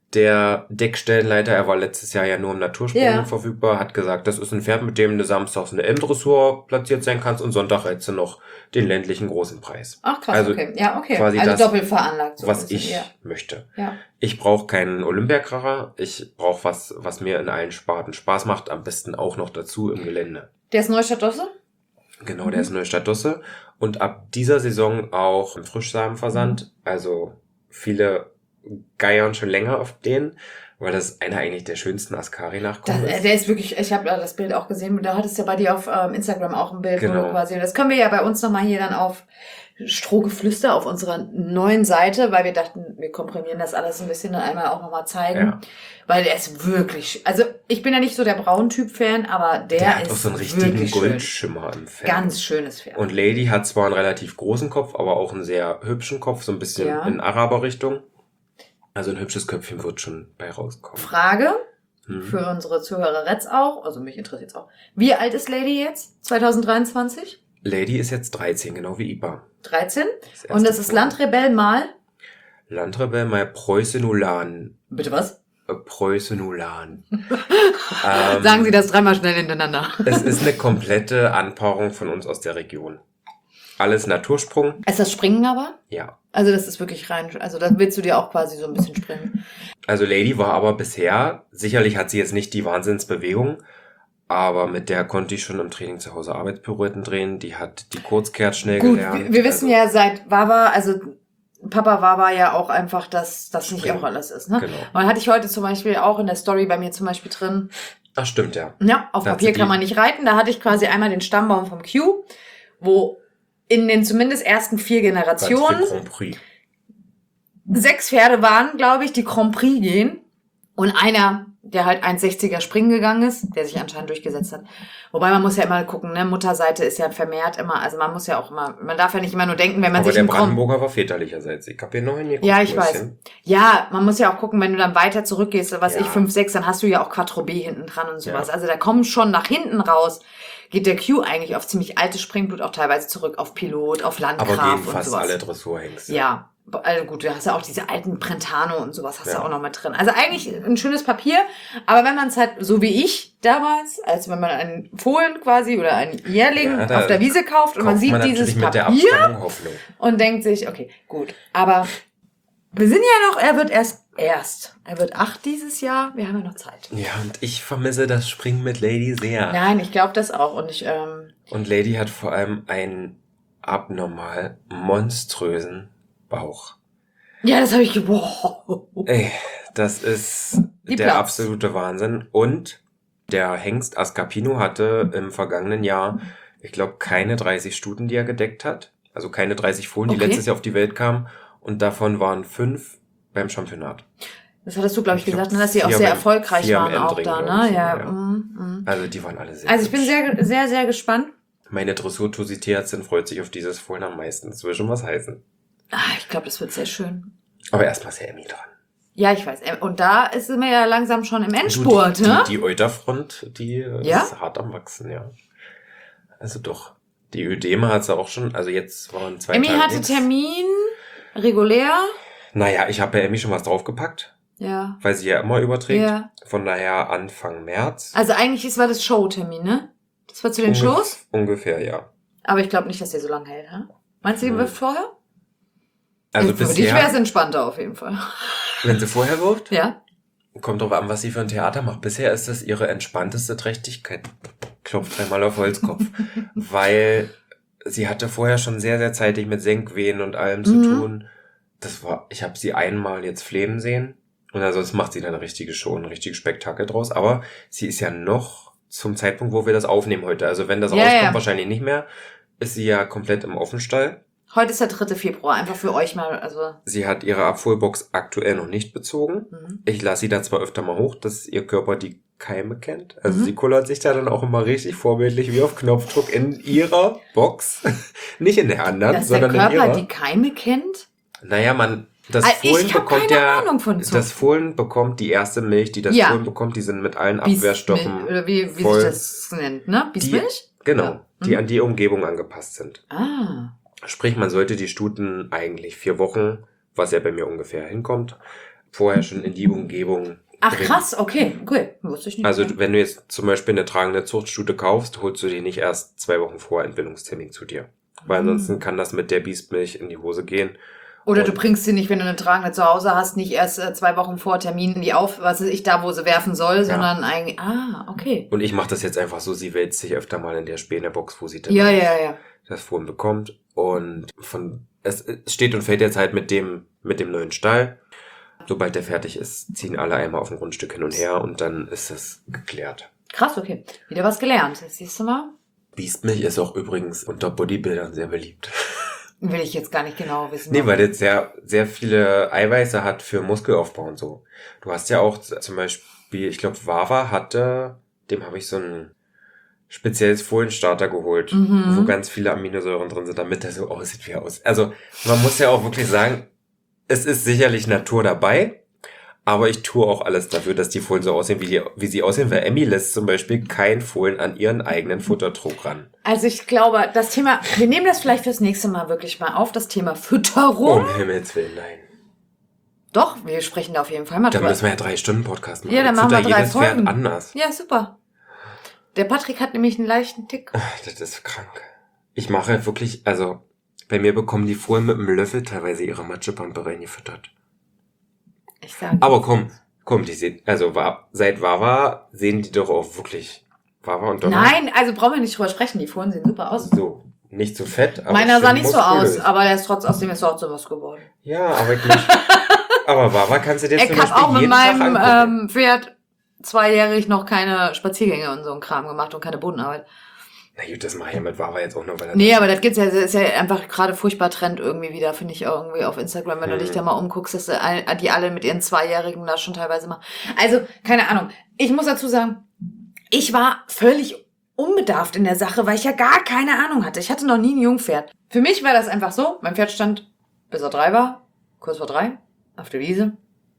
Der Deckstellenleiter, er war letztes Jahr ja nur im Natursprung Ja. verfügbar, hat gesagt, das ist ein Pferd, mit dem du samstags eine M-Dressur platziert sein kannst und Sonntag reizt du noch den ländlichen großen Preis. Ach krass, Also okay. Ja, okay. quasi also das, doppelt veranlagt. So was ein bisschen, ich Ja. möchte. ja. Ich brauche keinen Olympiakracher, ich brauche was, was mir in allen Sparten Spaß macht, am besten auch noch dazu im Gelände. Der ist Neustadt-Dosse? Genau, Mhm. der ist Neustadt-Dosse und ab dieser Saison auch im Frischsamenversand. Also viele geiern schon länger auf den, weil das einer eigentlich der schönsten Ascari-Nachkommen Das, äh, ist. der ist wirklich, ich habe das Bild auch gesehen, da hattest du ja bei dir auf ähm, Instagram auch ein Bild, wo Genau. du quasi, das können wir ja bei uns nochmal hier dann auf Strohgeflüster auf unserer neuen Seite, weil wir dachten, wir komprimieren das alles ein bisschen dann einmal auch nochmal zeigen, Ja. weil der ist wirklich, also ich bin ja nicht so der Brauntyp-Fan, aber der, Der hat ist auch so einen richtigen wirklich schön. Goldschimmer im Fell. Ganz schönes Pferd. Und Lady hat zwar einen relativ großen Kopf, aber auch einen sehr hübschen Kopf, so ein bisschen Ja. in Araber-Richtung. Also ein hübsches Köpfchen wird schon bei rauskommen. Frage Hm. für unsere Zuhörer Reds auch, also mich interessiert es auch. Wie alt ist Lady jetzt? zwanzig dreiundzwanzig? Lady ist jetzt dreizehn, genau wie I P A. dreizehn? Das Und das erste ist Fohlen. Landrebell mal? Landrebell mal Preußenulan. Bitte was? Äh, Preußenulan. ähm, Sagen Sie das dreimal schnell hintereinander. Es ist eine komplette Anpaarung von uns aus der Region. Alles Natursprung, Ist das Springen aber? ja. Also das ist wirklich rein, also da willst du dir auch quasi so ein bisschen springen. Also Lady war aber bisher, sicherlich hat sie jetzt nicht die Wahnsinnsbewegung, aber mit der konnte ich schon im Training zu Hause Arbeitspirouetten drehen. Die hat die Kurzkehrt schnell Gut, gelernt. wir, wir wissen also, ja seit Wawa, also Papa Wawa ja auch einfach, dass das nicht Springen. auch alles ist, ne? Genau. Und hatte ich heute zum Beispiel auch in der Story bei mir zum Beispiel drin, Ach, stimmt, ja. ja, auf Da hat Papier sie kann die- man nicht reiten, da hatte ich quasi einmal den Stammbaum vom Q, wo in den zumindest ersten vier Generationen Ganz viel Grand Prix. sechs Pferde waren, glaube ich, die Grand Prix gehen. Und einer, der halt eins sechziger springen gegangen ist, der sich anscheinend durchgesetzt hat. Wobei man muss ja immer gucken, ne, Mutterseite ist ja vermehrt immer, also man muss ja auch immer, man darf ja nicht immer nur denken, wenn man Aber sich der einen Grand Brandenburger war väterlicherseits. Ich hab hier noch hingeguckt. Ja, ich weiß. Mäuschen. Ja, man muss ja auch gucken, wenn du dann weiter zurückgehst, was Ja. ich, fünf, sechs, dann hast du ja auch Quattro B hinten dran und sowas. Ja. Also da kommen schon nach hinten raus, geht der Q eigentlich auf ziemlich altes Springblut auch teilweise zurück, auf Pilot, auf Aber Landgraf gehen und fast sowas. alle Dressurhengste. Ja, also gut, du hast ja auch diese alten Prentano und sowas hast du Ja. auch noch mit drin. Also eigentlich ein schönes Papier, aber wenn man es halt, so wie ich damals, als wenn man einen Fohlen quasi oder einen Jährling Ja, da auf der Wiese kauft und man Kauft sieht man dieses natürlich mit der Papier Abstammung Hoffnung. und denkt sich, okay, gut, aber wir sind ja noch, er wird erst, erst, er wird acht dieses Jahr, wir haben ja noch Zeit. Ja, und ich vermisse das Springen mit Lady sehr. Nein, ich glaube das auch und ich, ähm, Und Lady hat vor allem einen abnormal monströsen Bauch. ja, das habe ich, ge- wow. Ey, das ist Die der Platz. absolute Wahnsinn. Und der Hengst Ascarpino hatte im vergangenen Jahr, ich glaube, keine dreißig Stuten, die er gedeckt hat. Also keine dreißig Fohlen, die Okay. letztes Jahr auf die Welt kamen. Und davon waren fünf beim Championat. Das hattest du, glaube ich, Ich glaub, gesagt, ne, dass sie auch vier sehr am- erfolgreich vier am waren auch Endring, da, glaub ne? ich, Ja. ja. mm, mm. Also die waren alle sehr Also ich bin hübsch. sehr, sehr, sehr gespannt. Meine Dressur-Tussi-Tierärztin freut sich auf dieses Fohlen am meisten. Das will schon was heißen. Ah, ich glaube, das wird sehr schön. Aber erstmal ist ja Emmy dran. Ja, ich weiß. Und da ist mir ja langsam schon im Du, Endspurt, die, ne? Die, die Euterfront, die äh, Ja? ist hart am Wachsen, ja. Also doch. Die Ödeme hat sie auch schon, also jetzt waren zwei Emmy Tage hatte nix. Termin, regulär. Naja, ich habe bei Emmy schon was draufgepackt, Ja. weil sie ja immer überträgt. Ja. Von daher Anfang März. Also eigentlich ist, war das Showtermin, ne? Das war zu den Ungef- Shows. Ungefähr, ja. Aber ich glaube nicht, dass der so lange hält, ha? Meinst du, die Hm. wirft vorher? Also Für dich wäre es bisher, entspannter auf jeden Fall. wenn sie vorher wirft, Ja? kommt drauf an, was sie für ein Theater macht. Bisher ist das ihre entspannteste Trächtigkeit. Klopft dreimal auf Holzkopf. Weil sie hatte vorher schon sehr, sehr zeitig mit Senkwehen und allem zu Mhm. tun. Das war, ich habe sie einmal jetzt flehen sehen. Und ansonsten macht sie dann eine richtige Show, ein richtiges Spektakel draus. Aber sie ist ja noch zum Zeitpunkt, wo wir das aufnehmen heute. Also wenn das Ja, rauskommt, ja. wahrscheinlich nicht mehr, ist sie ja komplett im Offenstall. Heute ist der dritte Februar, einfach für euch mal, also. Sie hat ihre Abholbox aktuell noch nicht bezogen. Mhm. Ich lasse sie da zwar öfter mal hoch, dass ihr Körper die Keime kennt. Also Mhm. sie kullert sich da dann auch immer richtig vorbildlich wie auf Knopfdruck in ihrer Box. Nicht in der anderen, Dass der sondern in Körper ihrer. die Keime kennt? Naja, man, das Also ich Fohlen hab bekommt keine ja, Ahnung von Zucht. das Fohlen bekommt die erste Milch, die das Ja. Fohlen bekommt, die sind mit allen Biest- Abwehrstoffen Oder wie, wie voll. sich das nennt, ne? Biesmilch? Genau, Ja. die Mhm. an die Umgebung angepasst sind. Ah. Sprich, man sollte die Stuten eigentlich vier Wochen, was ja bei mir ungefähr hinkommt, vorher schon in die Umgebung Ach bringen. krass, okay, cool. Wusste ich nicht. Also ja. wenn du jetzt zum Beispiel eine tragende Zuchtstute kaufst, holst du die nicht erst zwei Wochen vor Entbindungstermin zu dir. Weil Mhm. ansonsten kann das mit der Biestmilch in die Hose gehen. Oder du und- bringst sie nicht, wenn du eine tragende zu Hause hast, nicht erst äh, zwei Wochen vor Termin in die auf, was weiß ich, da, wo sie werfen soll, sondern eigentlich, ah, okay. Und ich mache das jetzt einfach so, sie wälzt sich öfter mal in der Späne-Box, wo sie dann Ja, ja, ja. das Fohlen bekommt. Und von es, es steht und fällt jetzt halt mit dem, mit dem neuen Stall. Sobald der fertig ist, ziehen alle einmal auf dem Grundstück hin und her und dann ist das geklärt. Krass, okay. Wieder was gelernt. Jetzt siehst du mal. Biestmilch ist auch übrigens unter Bodybuildern sehr beliebt. Will ich jetzt gar nicht genau wissen. Nee, weil das sehr, sehr viele Eiweiße hat für Muskelaufbau und so. Du hast ja auch zum Beispiel, ich glaube, Wawa hatte, dem habe ich so ein spezielles Fohlenstarter geholt, Mhm. wo ganz viele Aminosäuren drin sind, damit der so aussieht, wie er aussieht. Also man muss ja auch wirklich sagen, es ist sicherlich Natur dabei, aber ich tue auch alles dafür, dass die Fohlen so aussehen, wie, die, wie sie aussehen, weil Emmy lässt zum Beispiel kein Fohlen an ihren eigenen Futtertrog ran. Also ich glaube, das Thema, wir nehmen das vielleicht fürs nächste Mal wirklich mal auf, das Thema Fütterung. Um Himmels Willen, nein. Doch, wir sprechen da auf jeden Fall mal Da drüber. müssen wir ja drei Stunden Podcast machen. Ja, dann Jetzt machen wir sind da drei jedes Pferd Folgen. anders. Ja, super. Der Patrick hat nämlich einen leichten Tick. Das ist krank. Ich mache wirklich, also bei mir bekommen die Fohlen mit einem Löffel teilweise ihre Matschepampe reingefüttert. Ich sage. Aber komm, komm, die sehen, also Wa- seit Wawa sehen die doch auch wirklich Wawa und Donner. Nein, also brauchen wir nicht drüber sprechen. Die Fohlen sehen super aus. So, nicht so fett, aber Meiner sah schön nicht so aus, muskulös. aber der ist trotz aus dem ist auch so was geworden. Ja, aber ich nicht. Aber Wawa kannst du dir Ich zum habe Beispiel auch mit jeden Tag meinem angucken. ähm, Pferd zweijährig noch keine Spaziergänge und so ein Kram gemacht und keine Bodenarbeit. Na gut, das mache ich ja mit Wawa jetzt auch noch, weil er Nee, aber das gibt's ja, das ist ja einfach gerade furchtbar Trend irgendwie wieder, finde ich auch irgendwie auf Instagram, wenn du Hm. dich da mal umguckst, dass du all- die alle mit ihren Zweijährigen da schon teilweise machen. Also, keine Ahnung. Ich muss dazu sagen, ich war völlig unbedarft in der Sache, weil ich ja gar keine Ahnung hatte. Ich hatte noch nie ein Jungpferd. Für mich war das einfach so, mein Pferd stand, bis er drei war, kurz vor drei, auf der Wiese.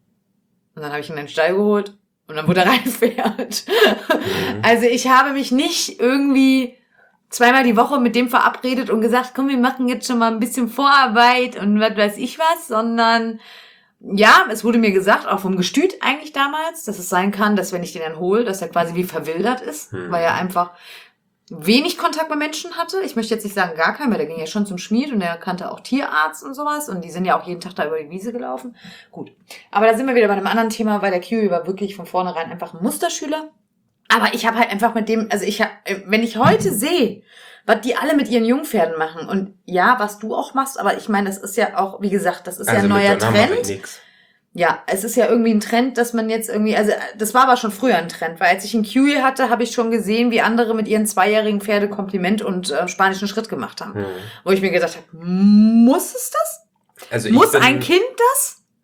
Und dann habe ich ihn in den Stall geholt und dann wurde er reingepferd. Mhm. Also ich habe mich nicht irgendwie zweimal die Woche mit dem verabredet und gesagt, komm, wir machen jetzt schon mal ein bisschen Vorarbeit und was weiß ich was, sondern ja, es wurde mir gesagt, auch vom Gestüt eigentlich damals, dass es sein kann, dass wenn ich den dann hole, dass er quasi wie verwildert ist, Hm. weil er einfach wenig Kontakt mit Menschen hatte. Ich möchte jetzt nicht sagen gar keinen, weil der ging ja schon zum Schmied und der kannte auch Tierarzt und sowas und die sind ja auch jeden Tag da über die Wiese gelaufen. Gut, aber da sind wir wieder bei einem anderen Thema, weil der Kiwi war wirklich von vornherein einfach ein Musterschüler. Aber ich habe halt einfach mit dem, also ich habe, wenn ich heute sehe, was die alle mit ihren Jungpferden machen und ja, was du auch machst, aber ich meine, das ist ja auch, wie gesagt, das ist also ja ein mit neuer Donner mache ich Trend. nix. Ja, es ist ja irgendwie ein Trend, dass man jetzt irgendwie, also das war aber schon früher ein Trend, weil als ich einen Kiwi hatte, habe ich schon gesehen, wie andere mit ihren zweijährigen Pferde Kompliment und äh, spanischen Schritt gemacht haben. Hm. Wo ich mir gedacht habe, muss es das? Also ich Muss bin, ein Kind das?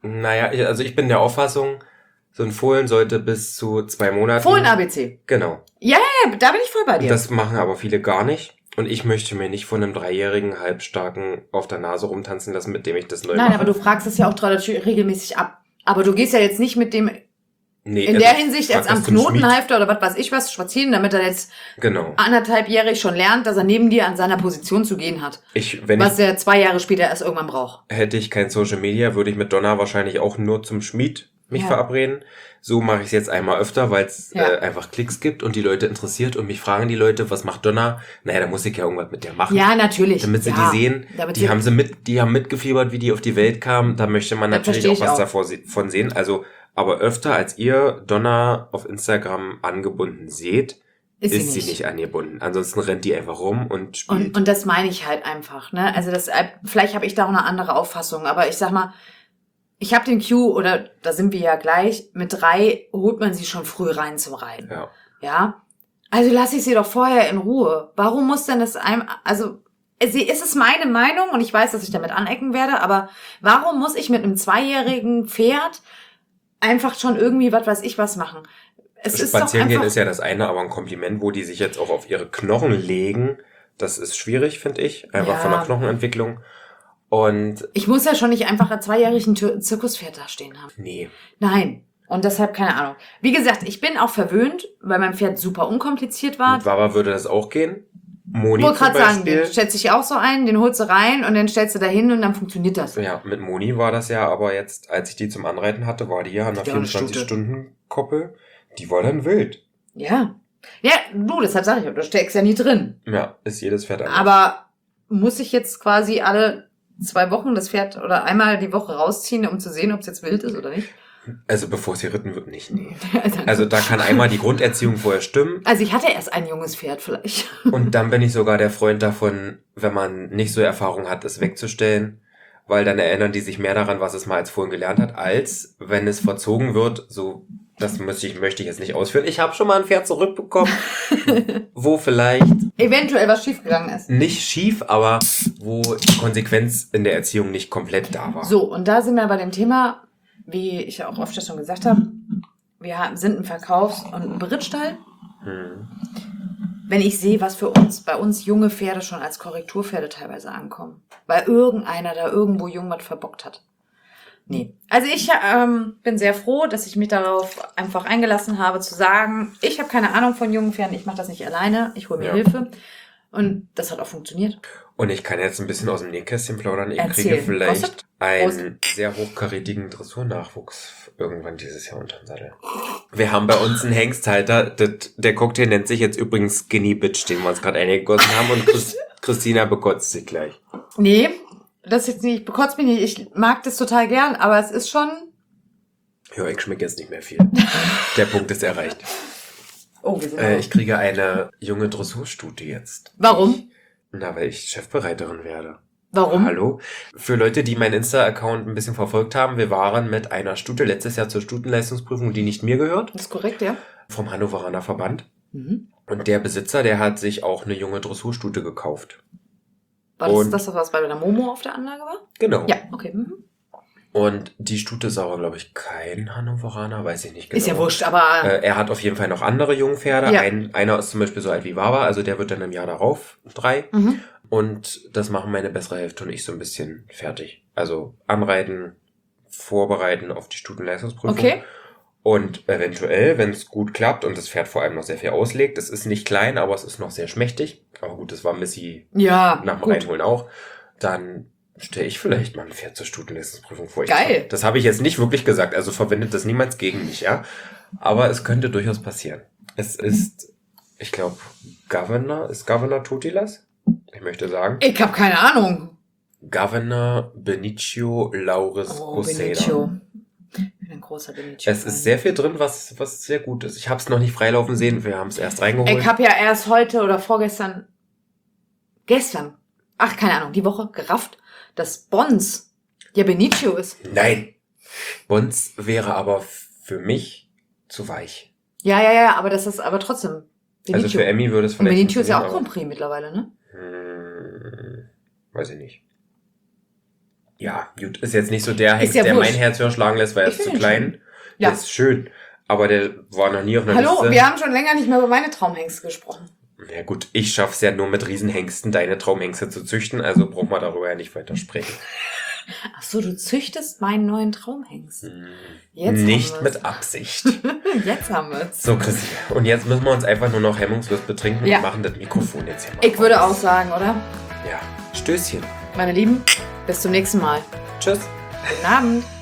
Naja, ich- also ich bin der Auffassung, so ein Fohlen sollte bis zu zwei Monaten... Fohlen-A B C. Genau. Ja, ja, ja, da bin ich voll bei dir. Das machen aber viele gar nicht. Und ich möchte mir nicht von einem dreijährigen Halbstarken auf der Nase rumtanzen lassen, mit dem ich das neu Nein, mache. aber du fragst es ja auch traditionell regelmäßig ab. Aber du gehst ja jetzt nicht mit dem Nee, in also der ich Hinsicht frag jetzt am das zum Schmied. Knotenhalfter oder was weiß ich was spazieren, damit er jetzt Genau. anderthalbjährig schon lernt, dass er neben dir an seiner Position zu gehen hat. Ich, wenn Was er zwei Jahre später erst irgendwann braucht. ich, hätte ich kein Social Media, würde ich mit Donna wahrscheinlich auch nur zum Schmied mich Ja. verabreden. So mache ich es jetzt einmal öfter, weil es Ja. äh, einfach Klicks gibt und die Leute interessiert und mich fragen die Leute, was macht Donna? Naja, da muss ich ja irgendwas mit der machen. Ja, natürlich. Damit sie ja. die sehen, Damit die sie- haben sie mit, die haben mitgefiebert, wie die auf die Welt kamen. Da möchte man Das natürlich verstehe auch ich was auch. davor se- von sehen. Also, aber öfter als ihr Donna auf Instagram angebunden seht, Ist ist, sie sie, nicht. nicht. angebunden. Ansonsten rennt die einfach rum und spielt. Und, und das meine ich halt einfach, ne? Also das, äh, vielleicht habe ich da auch eine andere Auffassung, aber ich sag mal, ich habe den Q, oder da sind wir ja gleich, mit drei holt man sie schon früh rein zum Reiten. ja. Ja? Also lasse ich sie doch vorher in Ruhe. Warum muss denn das einem, also sie ist es meine Meinung und ich weiß, dass ich damit anecken werde, aber warum muss ich mit einem zweijährigen Pferd einfach schon irgendwie was weiß ich was machen? Es ist doch Spazieren gehen einfach, ist ja das eine, aber ein Kompliment, wo die sich jetzt auch auf ihre Knochen legen, das ist schwierig, finde ich. Einfach Ja. von der Knochenentwicklung. Und ich muss ja schon nicht einfach ein zweijährigen Zir- Zirkuspferd da stehen haben. nee. Nein. Und deshalb keine Ahnung. Wie gesagt, ich bin auch verwöhnt, weil mein Pferd super unkompliziert war. Mit Wawa würde das auch gehen. Moni Ich wollte zum gerade sagen, Beispiel. den stellst dich auch so ein, den holst du rein und dann stellst du da hin und dann funktioniert das. Ja, mit Moni war das ja, aber jetzt, als ich die zum Anreiten hatte, war die ja an der Die war eine vierundzwanzig-Stunden-Koppel. Die war dann wild. Ja. Ja, du, deshalb sage ich, du steckst ja nie drin. Ja, ist jedes Pferd anders. Aber muss ich jetzt quasi alle zwei Wochen das Pferd oder einmal die Woche rausziehen, um zu sehen, ob es jetzt wild ist oder nicht? Also bevor es geritten wird, nicht, nee. Also, Also da kann einmal die Grunderziehung vorher stimmen. also ich hatte erst ein junges Pferd vielleicht. Und dann bin ich sogar der Freund davon, wenn man nicht so Erfahrung hat, es wegzustellen. Weil dann erinnern die sich mehr daran, was es mal als vorhin gelernt hat, als wenn es verzogen wird. So, das möchte ich, möchte ich jetzt nicht ausführen. Ich habe schon mal ein Pferd zurückbekommen, wo vielleicht Eventuell was schiefgegangen ist. nicht schief, aber wo die Konsequenz in der Erziehung nicht komplett da war. So, und da sind wir bei dem Thema, wie ich ja auch oft schon gesagt habe, wir haben- sind ein Verkaufs- und ein Berittstall. Hm. Wenn ich sehe, was für uns, bei uns junge Pferde schon als Korrekturpferde teilweise ankommen. Weil irgendeiner da irgendwo jung was verbockt hat. Nee. Also ich ähm, bin sehr froh, dass ich mich darauf einfach eingelassen habe, zu sagen, ich habe keine Ahnung von jungen Pferden, ich mache das nicht alleine, ich hole mir Ja. Hilfe. Und das hat auch funktioniert. Und ich kann jetzt ein bisschen aus dem Nähkästchen plaudern. Ich Erzähl. kriege vielleicht Kostet? einen sehr hochkarätigen Dressurnachwuchs irgendwann dieses Jahr unter den Sattel. Wir haben bei uns einen Hengsthalter. Das, der Cocktail nennt sich jetzt übrigens Skinny Bitch, den wir uns gerade eingegossen haben. Und Chris, Christina bekotzt sich gleich. Nee, das ist jetzt nicht, ich bekotze mich nicht, ich mag das total gern, aber es ist schon... Ja, ich schmecke jetzt nicht mehr viel. Der Punkt ist erreicht. Oh, wir sind Äh, aber- ich kriege eine junge Dressurstute jetzt. Warum? Na, weil ich Chefbereiterin werde. Warum? Hallo? Für Leute, die meinen Insta-Account ein bisschen verfolgt haben, wir waren mit einer Stute letztes Jahr zur Stutenleistungsprüfung, die nicht mir gehört, Das ist korrekt, ja. vom Hannoveraner Verband. Mhm. Und der Besitzer, der hat sich auch eine junge Dressurstute gekauft. War das Und- das, was bei der Momo auf der Anlage war? Genau. Ja, okay. Mhm. Und die Stute ist aber, glaube ich, kein Hannoveraner, weiß ich nicht genau. Ist ja wurscht, aber Äh, er hat auf jeden Fall noch andere Jungpferde. Ja. Ein, einer ist zum Beispiel so alt wie Wawa, also der wird dann im Jahr darauf drei. mhm. Und das machen meine bessere Hälfte und ich so ein bisschen fertig. Also anreiten, vorbereiten auf die Stutenleistungsprüfung. Okay. Und eventuell, wenn es gut klappt und das Pferd vor allem noch sehr viel auslegt, es ist nicht klein, aber es ist noch sehr schmächtig. Aber gut, das war Missy Ja, nach dem gut. Reinholen auch. Dann stelle ich vielleicht mal ein Pferd zur Stutenleistungsprüfung vor. Ich- Geil. Das habe ich jetzt nicht wirklich gesagt, also verwendet das niemals gegen mich, ja. Aber es könnte durchaus passieren. Es ist, ich glaube, Governor, ist Governor Totilas? Ich möchte sagen. Ich habe keine Ahnung. Governor Benicio Lauris Oh, Goseda. Benicio. Ich bin ein großer Benicio. Es ist sehr viel drin, was, was sehr gut ist. Ich habe es noch nicht freilaufen sehen, wir haben es erst reingeholt. Ich habe ja erst heute oder vorgestern, gestern, ach, keine Ahnung, die Woche gerafft, dass Bons ja Benicio ist. Nein! Bons wäre aber für mich zu weich. Ja, ja, ja, aber das ist aber trotzdem Benicio. Also für Emmy würde es Und vielleicht Benicio ist ja auch funktionieren, Grand Prix mittlerweile, ne? aber, hm, weiß ich nicht. Ja, gut, ist jetzt nicht so der Hengst, ja der wurscht. mein Herz höher schlagen lässt, weil er Ich ist zu find ihn klein. schön. Ja. Der ist schön, aber der war noch nie auf einer Hallo, Liste. wir haben schon länger nicht mehr über meine Traumhengste gesprochen. Ja gut, ich schaff's ja nur mit Riesenhengsten, deine Traumhengste zu züchten, also braucht man darüber ja nicht weiter sprechen. Ach so, du züchtest meinen neuen Traumhengst. Jetzt Nicht haben wir's. mit Absicht. Jetzt haben wir es. So, Chrissy, und jetzt müssen wir uns einfach nur noch hemmungslos betrinken Ja. und machen das Mikrofon jetzt hier mal Ich würde aus. auch sagen, oder? Ja, Stößchen. Meine Lieben, bis zum nächsten Mal. Tschüss. Guten Abend.